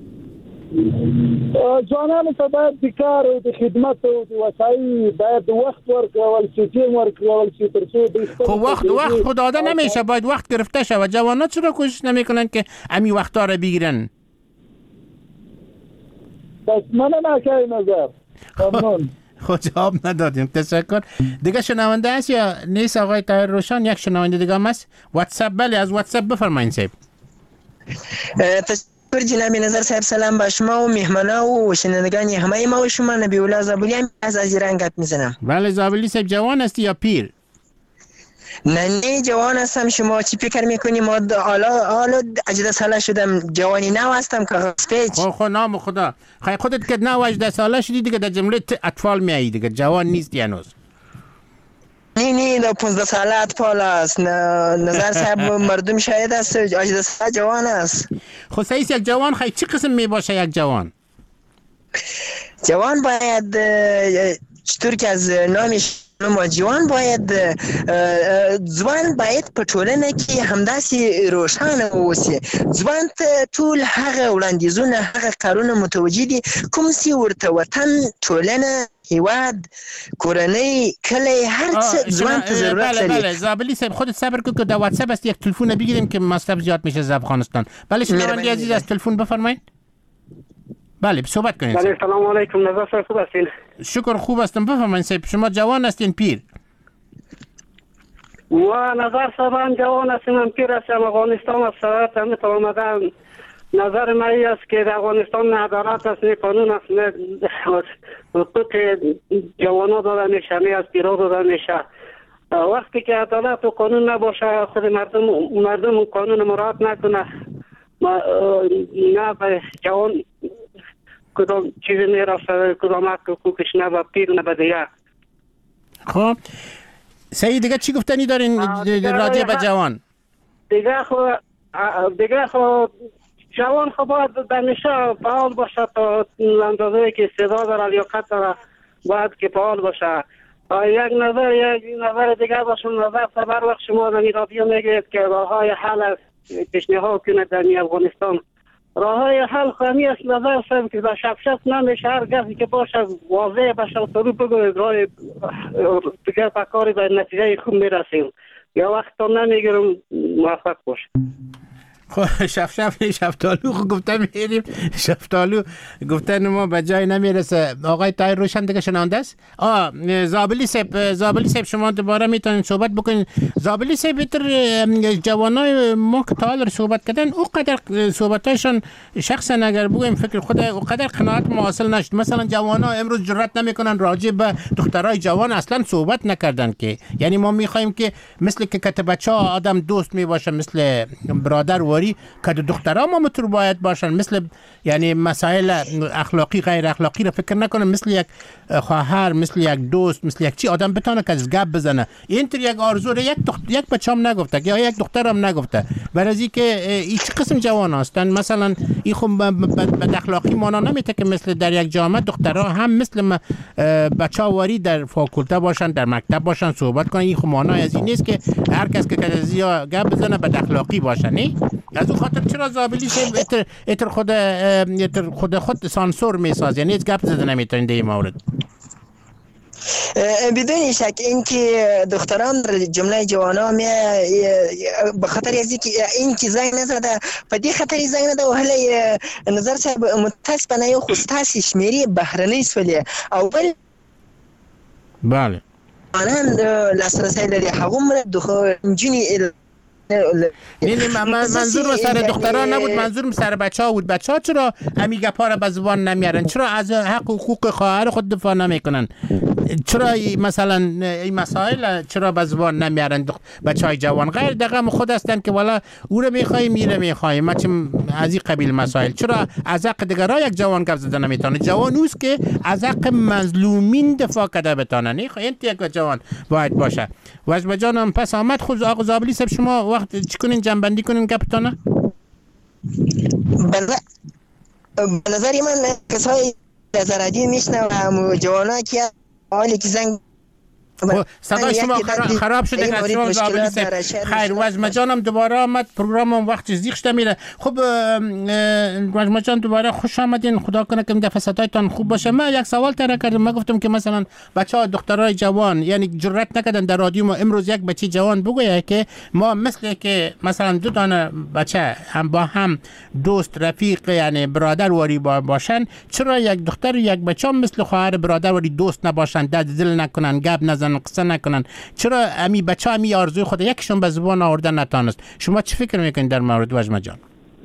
ځوانانو ته باید د کار او د خدمت او د وسایل باید وخت ورکول شي ټیم ورکول شي تر څو خب وقت وقت خود داده نمیشه. باید وقت گرفته شه. و جوانا چرا کوشش نمیکنن که امی وقتا رو بگیرن؟ بس من نکای نظر ممنون. خود جواب ندادیم. تشکر. دیگه شنونده هست یا نیست آقای طاهر روشن؟ یک شنونده دیگه هم هست. واتساپ. بله از واتساپ بفرمایید صاحب. تشکر جناب نظر صاحب. سلام با شما و مهمانا و شنوندگان همه ما و شما. نبی الله زابلی هم از از ایران گپ میزنم. بله زابلی صاحب جوان هستی یا پیر؟ نه نه جوان هستم. شما چی فکر میکنی؟ ما حالا حالا هجده ساله شدم، جوانی نو هستم که پیچ. خو خو نام خدا. خیلی خودت که نه هجده ساله شدی دیگه در جمله اطفال میایی دیگه، جوان نیستی هنوز. نه نه در پانزده ساله اطفال است. نظر صاحب مردم شاید است هجده ساله جوان است. خو سعیس یک جوان خیلی چی قسم می باشه یک جوان؟ جوان باید چطور که از نامش ما جوان باید ځوان باید په ټولنه کې همداسې روښانه اوسي. ځوان ته ټول هغه وړاندیزونه هغه کارونه متوجه دي کوم چې ورته وطن، ټولنه، هیواد، کورنۍ، کلی، هر څه ځوان ته ضرورت لري. بله بله زابلی صاحب خودت صبر کن که در واتساپ است یک تلفن بگیریم که مصرف زیاد میشه از افغانستان. بله شنوندی عزیز از تلفن بفرمایید. بله صحبت کنید. بله سلام علیکم. نظر صاحب خوب هستین؟ شکر خوب هستم. بفرمایید صاحب شما جوان هستین پیر؟ و نظر صاحب هم جوان هستیم هم پیر هستیم. افغانستان از سرعت هم آمدن. نظر من است که در افغانستان نه عدالت است نه قانون است نه حقوق جوانا داده میشه نه از پیرا داده میشه. وقتی که عدالت و قانون نباشه خود مردم مردم قانون مراعات نکنه نه به جوان کدام چیزی میرسه کدام حقوقش نه به پیر نه به دیگه. خب سعید دیگه چی گفتنی دارین راجع به جوان؟ دیگه خو دیگه خو جوان خو باید همیشه فعال باشه تا اندازه‌ای که استعداد داره لیاقت داره باید که فعال باشه. یک نظر یک نظر دیگه باشه. نظر خبر وقت شما در رادیو میگید که راههای حل پیشنهاد کنه در افغانستان. راههای حل خواهی است نظر صاحب که در شب شب نمیشه. هر کسی که باشه واضح باشه و رو بگوید راه دیگر پکاری به نتیجه خوب میرسیم. یا وقت تا نمیگیرم موفق باشه. خب شفشف شفتالو خب گفتن میریم شفتالو گفتن ما به جای نمیرسه. آقای طاهر روشن دیگه شنونده است. آه زابلی صاحب زابلی صاحب شما دوباره میتونید صحبت بکنید. زابلی صاحب بیتر جوانای ما که تا صحبت کردن او قدر صحبتایشان شخصا اگر بگویم فکر خود او قدر قناعت ما حاصل نشد. مثلا جوانا امروز جرأت نمیکنن راجع به دخترای جوان اصلا صحبت نکردن که یعنی ما میخوایم که مثل که کته بچه‌ها آدم دوست میباشه مثل برادر و که دخترها ما متر باید باشن مثل یعنی مسائل اخلاقی غیر اخلاقی رو فکر نکنه مثل یک خواهر مثل یک دوست مثل یک چی آدم بتونه که از گپ بزنه. این طور یک آرزو یک دخت... یک بچه‌ام نگفته یا یک دخترم نگفته. برای که این چه قسم جوان هستن مثلا این خب بد اخلاقی مانا نمیته که مثل در یک جامعه دخترها هم مثل بچه‌ها واری در فاکولته باشن در مکتب باشن صحبت کنن. این خب مانا از این نیست که هر کس که کذیا گپ بزنه بد اخلاقی باشه. نه از اون خاطر چرا زابلی صاحب اتر, اتر خود اتر خود خود سانسور میساز یعنی هیچ گپ زده نمیتونین در این مورد؟ بدون شک اینکه دختران در جمله جوانا می به خاطر از اینکه اینکه زنگ نزده په دې خاطر زنگ نده او هله نظر صاحب متاسفانه یو خو ستاسې شمیرې بهرنۍ سولې اول بله الان لاسرسی لري هغومره د نجونې نه نه منظور سر دختران نبود منظور سر بچه ها بود. بچه ها چرا همین گپا را به زبان نمیارن؟ چرا از حق و حقوق خواهر خود دفاع نمیکنن؟ چرا مثلا این مسائل چرا به زبان نمیارن بچه های جوان؟ غیر دقیقا خود هستن که والا او رو میخوایم میره میخوایم ما از این قبیل مسائل. چرا از حق دیگرها یک جوان گپ زده نمیتونه؟ جوان اوست که از حق مظلومین دفاع کرده بتونه. نه این یک جوان باید باشه. واجب جانم پس آمد خود آقا زابلی صاحب شما وقت چی کنین جنبندی کنین گپتانه؟ به نظر من کسایی از رادیو میشنوم جوانا که حالی که زنگ صدای شما خراب شده که شما خیر. وجمه جانم دوباره آمد، پروگرامم وقتش زیغ شده میره. خب وجمه جان دوباره خوش آمدین، خدا کنه که این دفعه صدایتان خوب باشه. من یک سوال طرح کردم، من گفتم که مثلا بچه‌ها دخترای جوان یعنی جرئت نکردن در رادیو ما امروز یک بچه جوان بگویه که ما مثل که مثلا دو دانه بچه هم با هم دوست رفیق یعنی برادر واری باشن، چرا یک دختر و یک بچه هم مثل خواهر برادر واری دوست نباشن، درد دل نکنن، گپ نزنن، قصه نکنن؟ چرا امی بچه امی آرزوی خود یکشون به زبان آوردن نتونست؟ شما چی فکر میکنید در مورد وجمه جان؟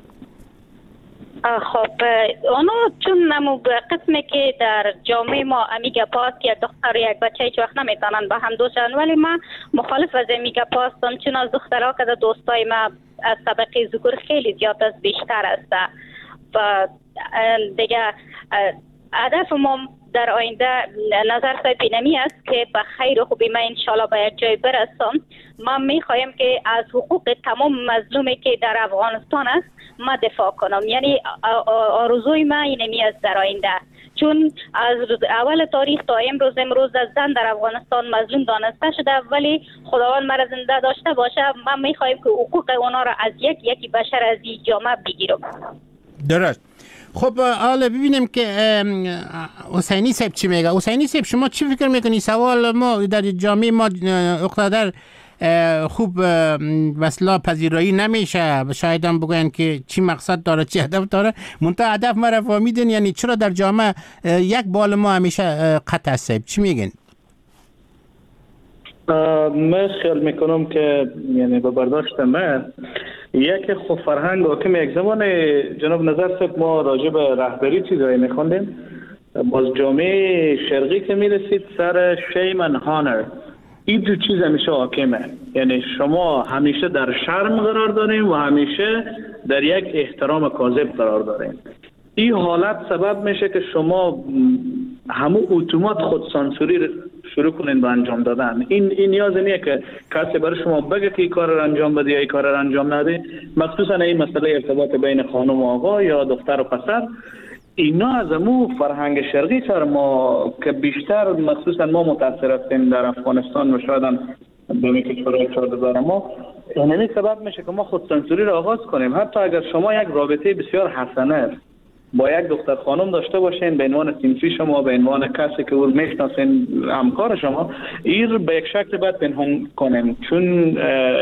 خب اونو چون نمو قسمی که در جامعه ما امیگا پاست که دختر و یک بچه هیچ وقت نمیتونن با هم دوستن، ولی من مخالف از امیگا پاستم، چون از دخترها که دوستای ما از طبقه ذکور خیلی زیاد از بیشتر است و دیگه هدف ما در آینده نظر صاحب نمی است که به خیر و خوبی من انشالله به یک جای برسم. من می خواهیم که از حقوق تمام مظلومی که در افغانستان است ما دفاع کنم، یعنی آرزوی من اینمی است در آینده، چون از اول تاریخ تا امروز امروز از زن در افغانستان مظلوم دانسته شده، ولی خداوند مرا زنده داشته باشه من می خواهیم که حقوق اونا را از یک یکی بشر از این جامعه بگیرم. درست. خب حالا ببینیم که حسینی صاحب چی میگه. حسینی صاحب شما چی فکر میکنی؟ سوال ما در جامعه ما اقتدار خوب وصلا پذیرایی نمیشه، شاید هم بگوین که چی مقصد داره چی هدف داره، منتها هدف ما را فهمیدین، یعنی چرا در جامعه یک بال ما همیشه قطع است؟ چی میگین؟ من خیال میکنم که یعنی به برداشت من یک خود فرهنگ حاکم یک زمان جناب نظر صاحب ما راجع به رهبری چیزایی میخوندیم، باز جامعه شرقی که میرسید سر شیم and honor، این دو چیز همیشه حاکمه، یعنی شما همیشه در شرم قرار داریم و همیشه در یک احترام کاذب قرار داریم. این حالت سبب میشه که شما همون اتومات خود سانسوری شروع کنین به انجام دادن. این این نیاز نیه که کسی برای شما بگه که این کار رو انجام بده یا این کار رو انجام نده، مخصوصا این مسئله ارتباط بین خانم و آقا یا دختر و پسر. اینا از امو فرهنگ شرقی سر ما که بیشتر مخصوصا ما متاثر هستیم در افغانستان و شاید هم به کشورهای چهارده‌زار ما، همین سبب میشه که ما خود سانسوری رو آغاز کنیم. حتی اگر شما یک رابطه بسیار حسنه با یک دختر خانم داشته باشین به عنوان صنفی شما، به عنوان کسی که او میشناسین همکار شما، این به یک شکل باید پنهان کنیم، چون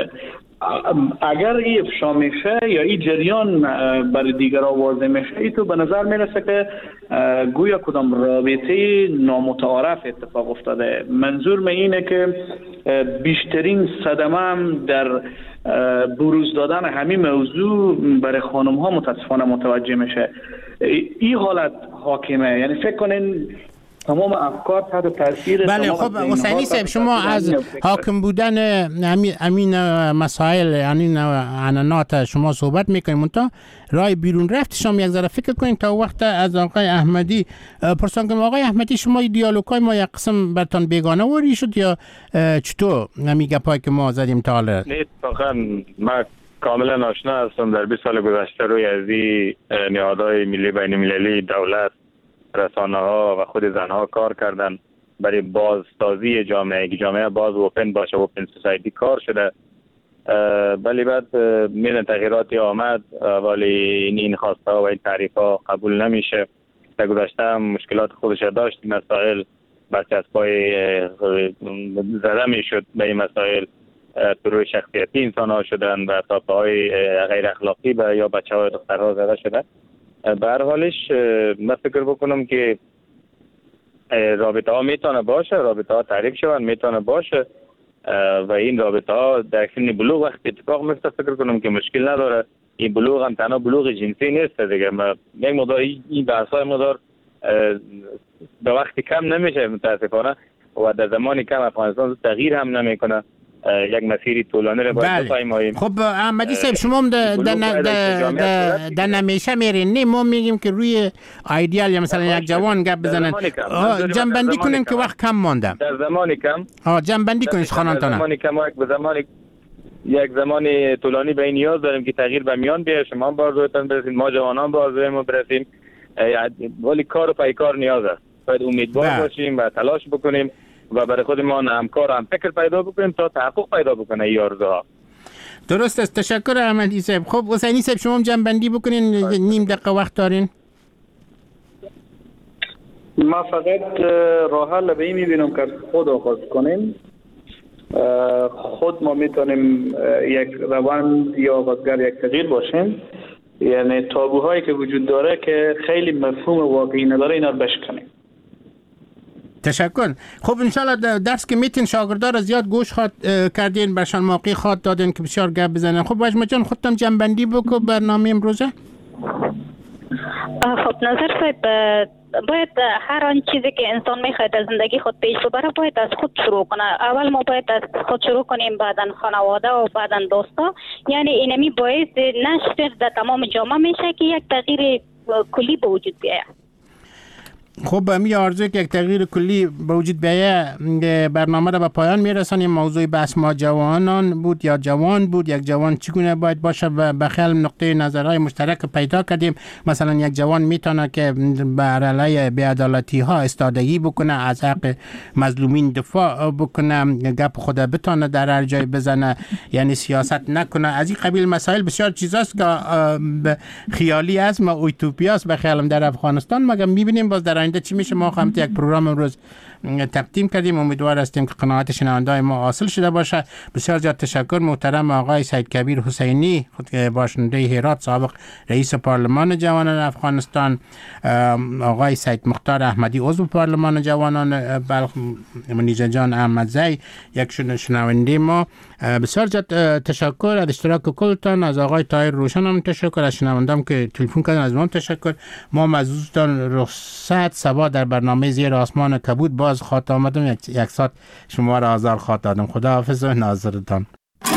اگر این افشا میشه یا این جریان برای دیگرها واضح میشه، ای تو به نظر میرسه که گویا کدام رابطه نامتعارف اتفاق افتاده. منظور من اینه که بیشترین صدمه هم در بروز دادن همین موضوع برای خانم ها متاسفانه متوجه میشه. این حالت حاکمه، یعنی فکر کنین تمام افکار تحت تاثیر. بله خب حسینی صاحب شما از حاکم بودن امین مسائل یعنی عنعنات شما صحبت میکنیم، منتها رای بیرون رفت شما یک ذره فکر کنید تا وقت از آقای احمدی پرسان کنم. آقای احمدی شما دیالوگای ما یک قسم برتان بیگانه وری شد یا چطور نمیگه پای که ما زدیم تا حالا؟ نه اتفاقا من کاملا آشنا هستم. در بیست سال گذشته روی از این نهادهای ملی بین المللی، دولت، رسانه ها و خود زنها کار کردن برای بازسازی جامعه، که جامعه باز اوپن باشه، اوپن سوسایتی کار شده. ولی بعد میدن تغییراتی آمد، ولی این خواسته ها و این تعریف ها قبول نمیشه. در گذشته هم مشکلات خودش داشت. مسائل بچه از پای زده میشد به این مسائل، طور شخصیتی انسان ها شدن و تاپه های غیر اخلاقی به یا بچه های دخترها زده شده. به هر حالش من فکر بکنم که رابطه ها میتونه باشه، رابطه ها تعریف شوند میتونه باشه و این رابطه ها در سن بلوغ وقتی اتفاق میفته فکر کنم که مشکل نداره. این بلوغ هم تنها بلوغ جنسی نیست دیگه. یک مقدار این بحث های مقدار به وقتی کم نمیشه متاسفانه و در زمانی کم افغانستان تغییر هم نمیکنه. یک مسیری طولانی رو باید بفهمیم. خب احمدی صاحب شما هم در نمیشه میرین، نه ما میگیم که روی ایدئال یا مثلا یک جوان گپ بزنن. جنبندی کنیم که وقت کم مانده. در زمانی کم ها جنبندی کنید خانانتان. در زمانی کم به زمانی یک زمانی طولانی به نیاز داریم که تغییر به میان بیاره. شما هم بازویتان برسید، ما جوانان بازویم برسیم، ولی کار و پیکار نیاز است. باید امیدوار باشیم و تلاش بکنیم و برای خودمان همکار هم فکر پیدا بکنیم تا تحقق پیدا بکنه این آرزوها. درست است. تشکر احمدی صاحب. خب حسینی صاحب شما هم جنبندی بکنین، نیم دقیقه وقت دارین. ما فقط راه حل به این میبینم که خود آغاز کنیم، خود ما میتونیم یک روند یا آغازگر یک تغییر باشیم، یعنی تابوهایی که وجود داره که خیلی مفهوم واقعی نداره اینا رو بشکنیم. تشکر. خب انشالله درس که میتین شاگردا را زیاد گوش خواد کردین، برشان موقع خواد دادین که بسیار گپ بزنن. خب واجمه جان خودتم جنبندی بکو برنامه امروزه. خب نظر صاحب، باید هر آن چیزی که انسان میخواد از زندگی خود پیش ببره باید از خود شروع کنه. اول ما باید از خود شروع کنیم، بعداً خانواده و بعداً دوستا. یعنی اینمی باید نشر در تمام جامعه میشه که یک تغییر کلی به وجود بیاید. خب می آرزوی که یک تغییر کلی به وجود بیاید. برنامه را به پایان میرسانیم. موضوع بحث ما جوانان بود یا جوان بود. یک جوان چگونه باید باشه و به خیال نقطه نظرهای مشترک پیدا کردیم. مثلا یک جوان میتونه که بر علیه بی‌عدالتی ها استادگی بکنه، از حق مظلومین دفاع بکنه، گپ خود بتونه در هر جای بزنه، یعنی سیاست نکنه. از این قبیل مسائل بسیار چیزاست که خیالی است، ما اوتوپیاست به خیالم در افغانستان. مگر میبینیم باز در چی میشه. ما هم یک پروگرام امروز تقدیم کردیم، امیدوار هستیم که قناعت شنونده‌های ما حاصل شده باشه. بسیار زیاد تشکر محترم آقای سید کبیر حسینی، باشنده هرات، سابق رئیس پارلمان جوانان افغانستان، آقای سید مختار احمدی عضو پارلمان جوانان بلخ، منیژه جان احمدزی یک شنونده ما. بسیار زیاد تشکر از اشتراک کلتان. از آقای طاهر روشن هم تشکر، از شنونده‌ام که تلفن کردن از ما تشکر. ما مزودتان رخصت صبا در برنامه زیر آسمان کبود باز خاط آمدم، یک, یک ساعت شما را آزار خاط دادم. خدا حافظ و ناظرتان.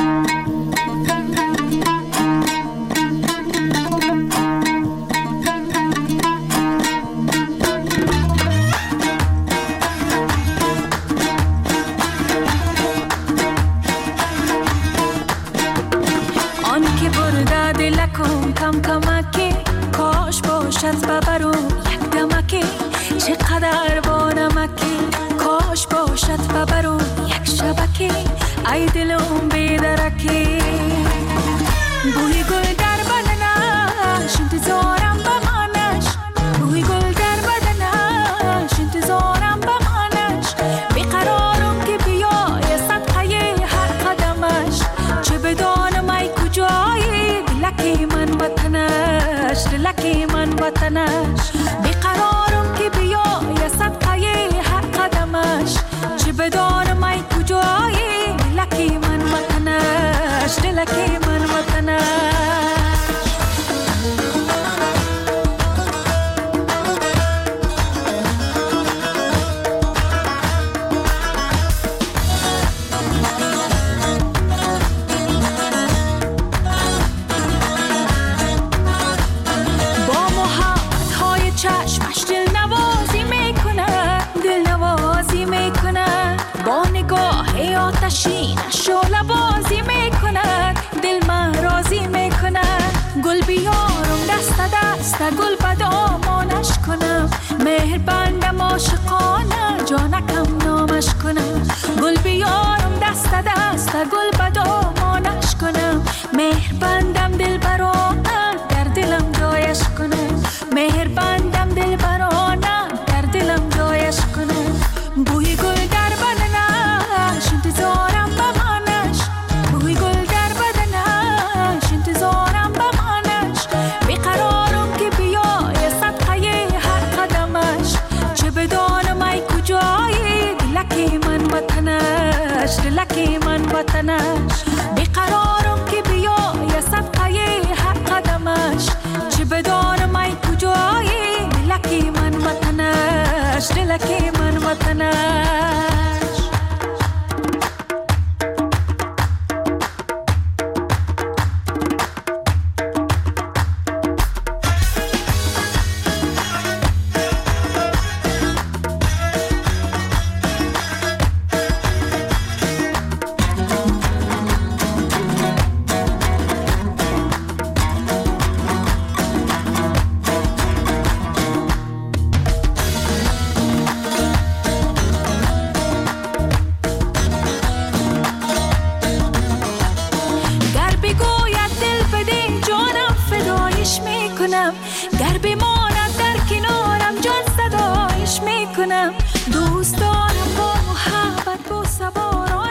آن که برده دلکم کم کمکی، کاش باشد ببرو یک دمکی، چقدر با نمکی، کاش باشد ببرو یک شبکی، ای دلم بیدرکی. بوی گل در بدنش انتظارم بمانش، بوی گل در بدنش انتظارم بمانش، بیقرارم که بیای صدقه هر قدمش، چه بدانم ای کجایی دلکی من وطنش، دلکی من وطنش، بیقرارم که بیای صدقه هر قدمش، چه بدانم ای کجایی دلکی من وطنش، دلکی من وطنش. شعله بازی میکنه، دل من راضی میکنه، گل بیارم دست دست گل به دامانش کنم، مهر بندم عاشقانه جانکم نامش کنم، گل بیارم دست دست گل به دامانش کنم، مهر بندم دل برانه در دلم جایش کنم، مهر بندم دل برانه در دلم جایش کنم. بوی گل در بدنش انتظارم بمانش، بوی گل در بدنش انتظارم بمانش، بیقرارم که بیای صدقه هر قدمش، چه بدانم ای کجایی دلکی من وطنش، دلکی من وطنش، بیقرارم که بیای صدقه هر قدمش، چه بدانم ای کجایی دلکی من وطنش، دلکی من وطنش.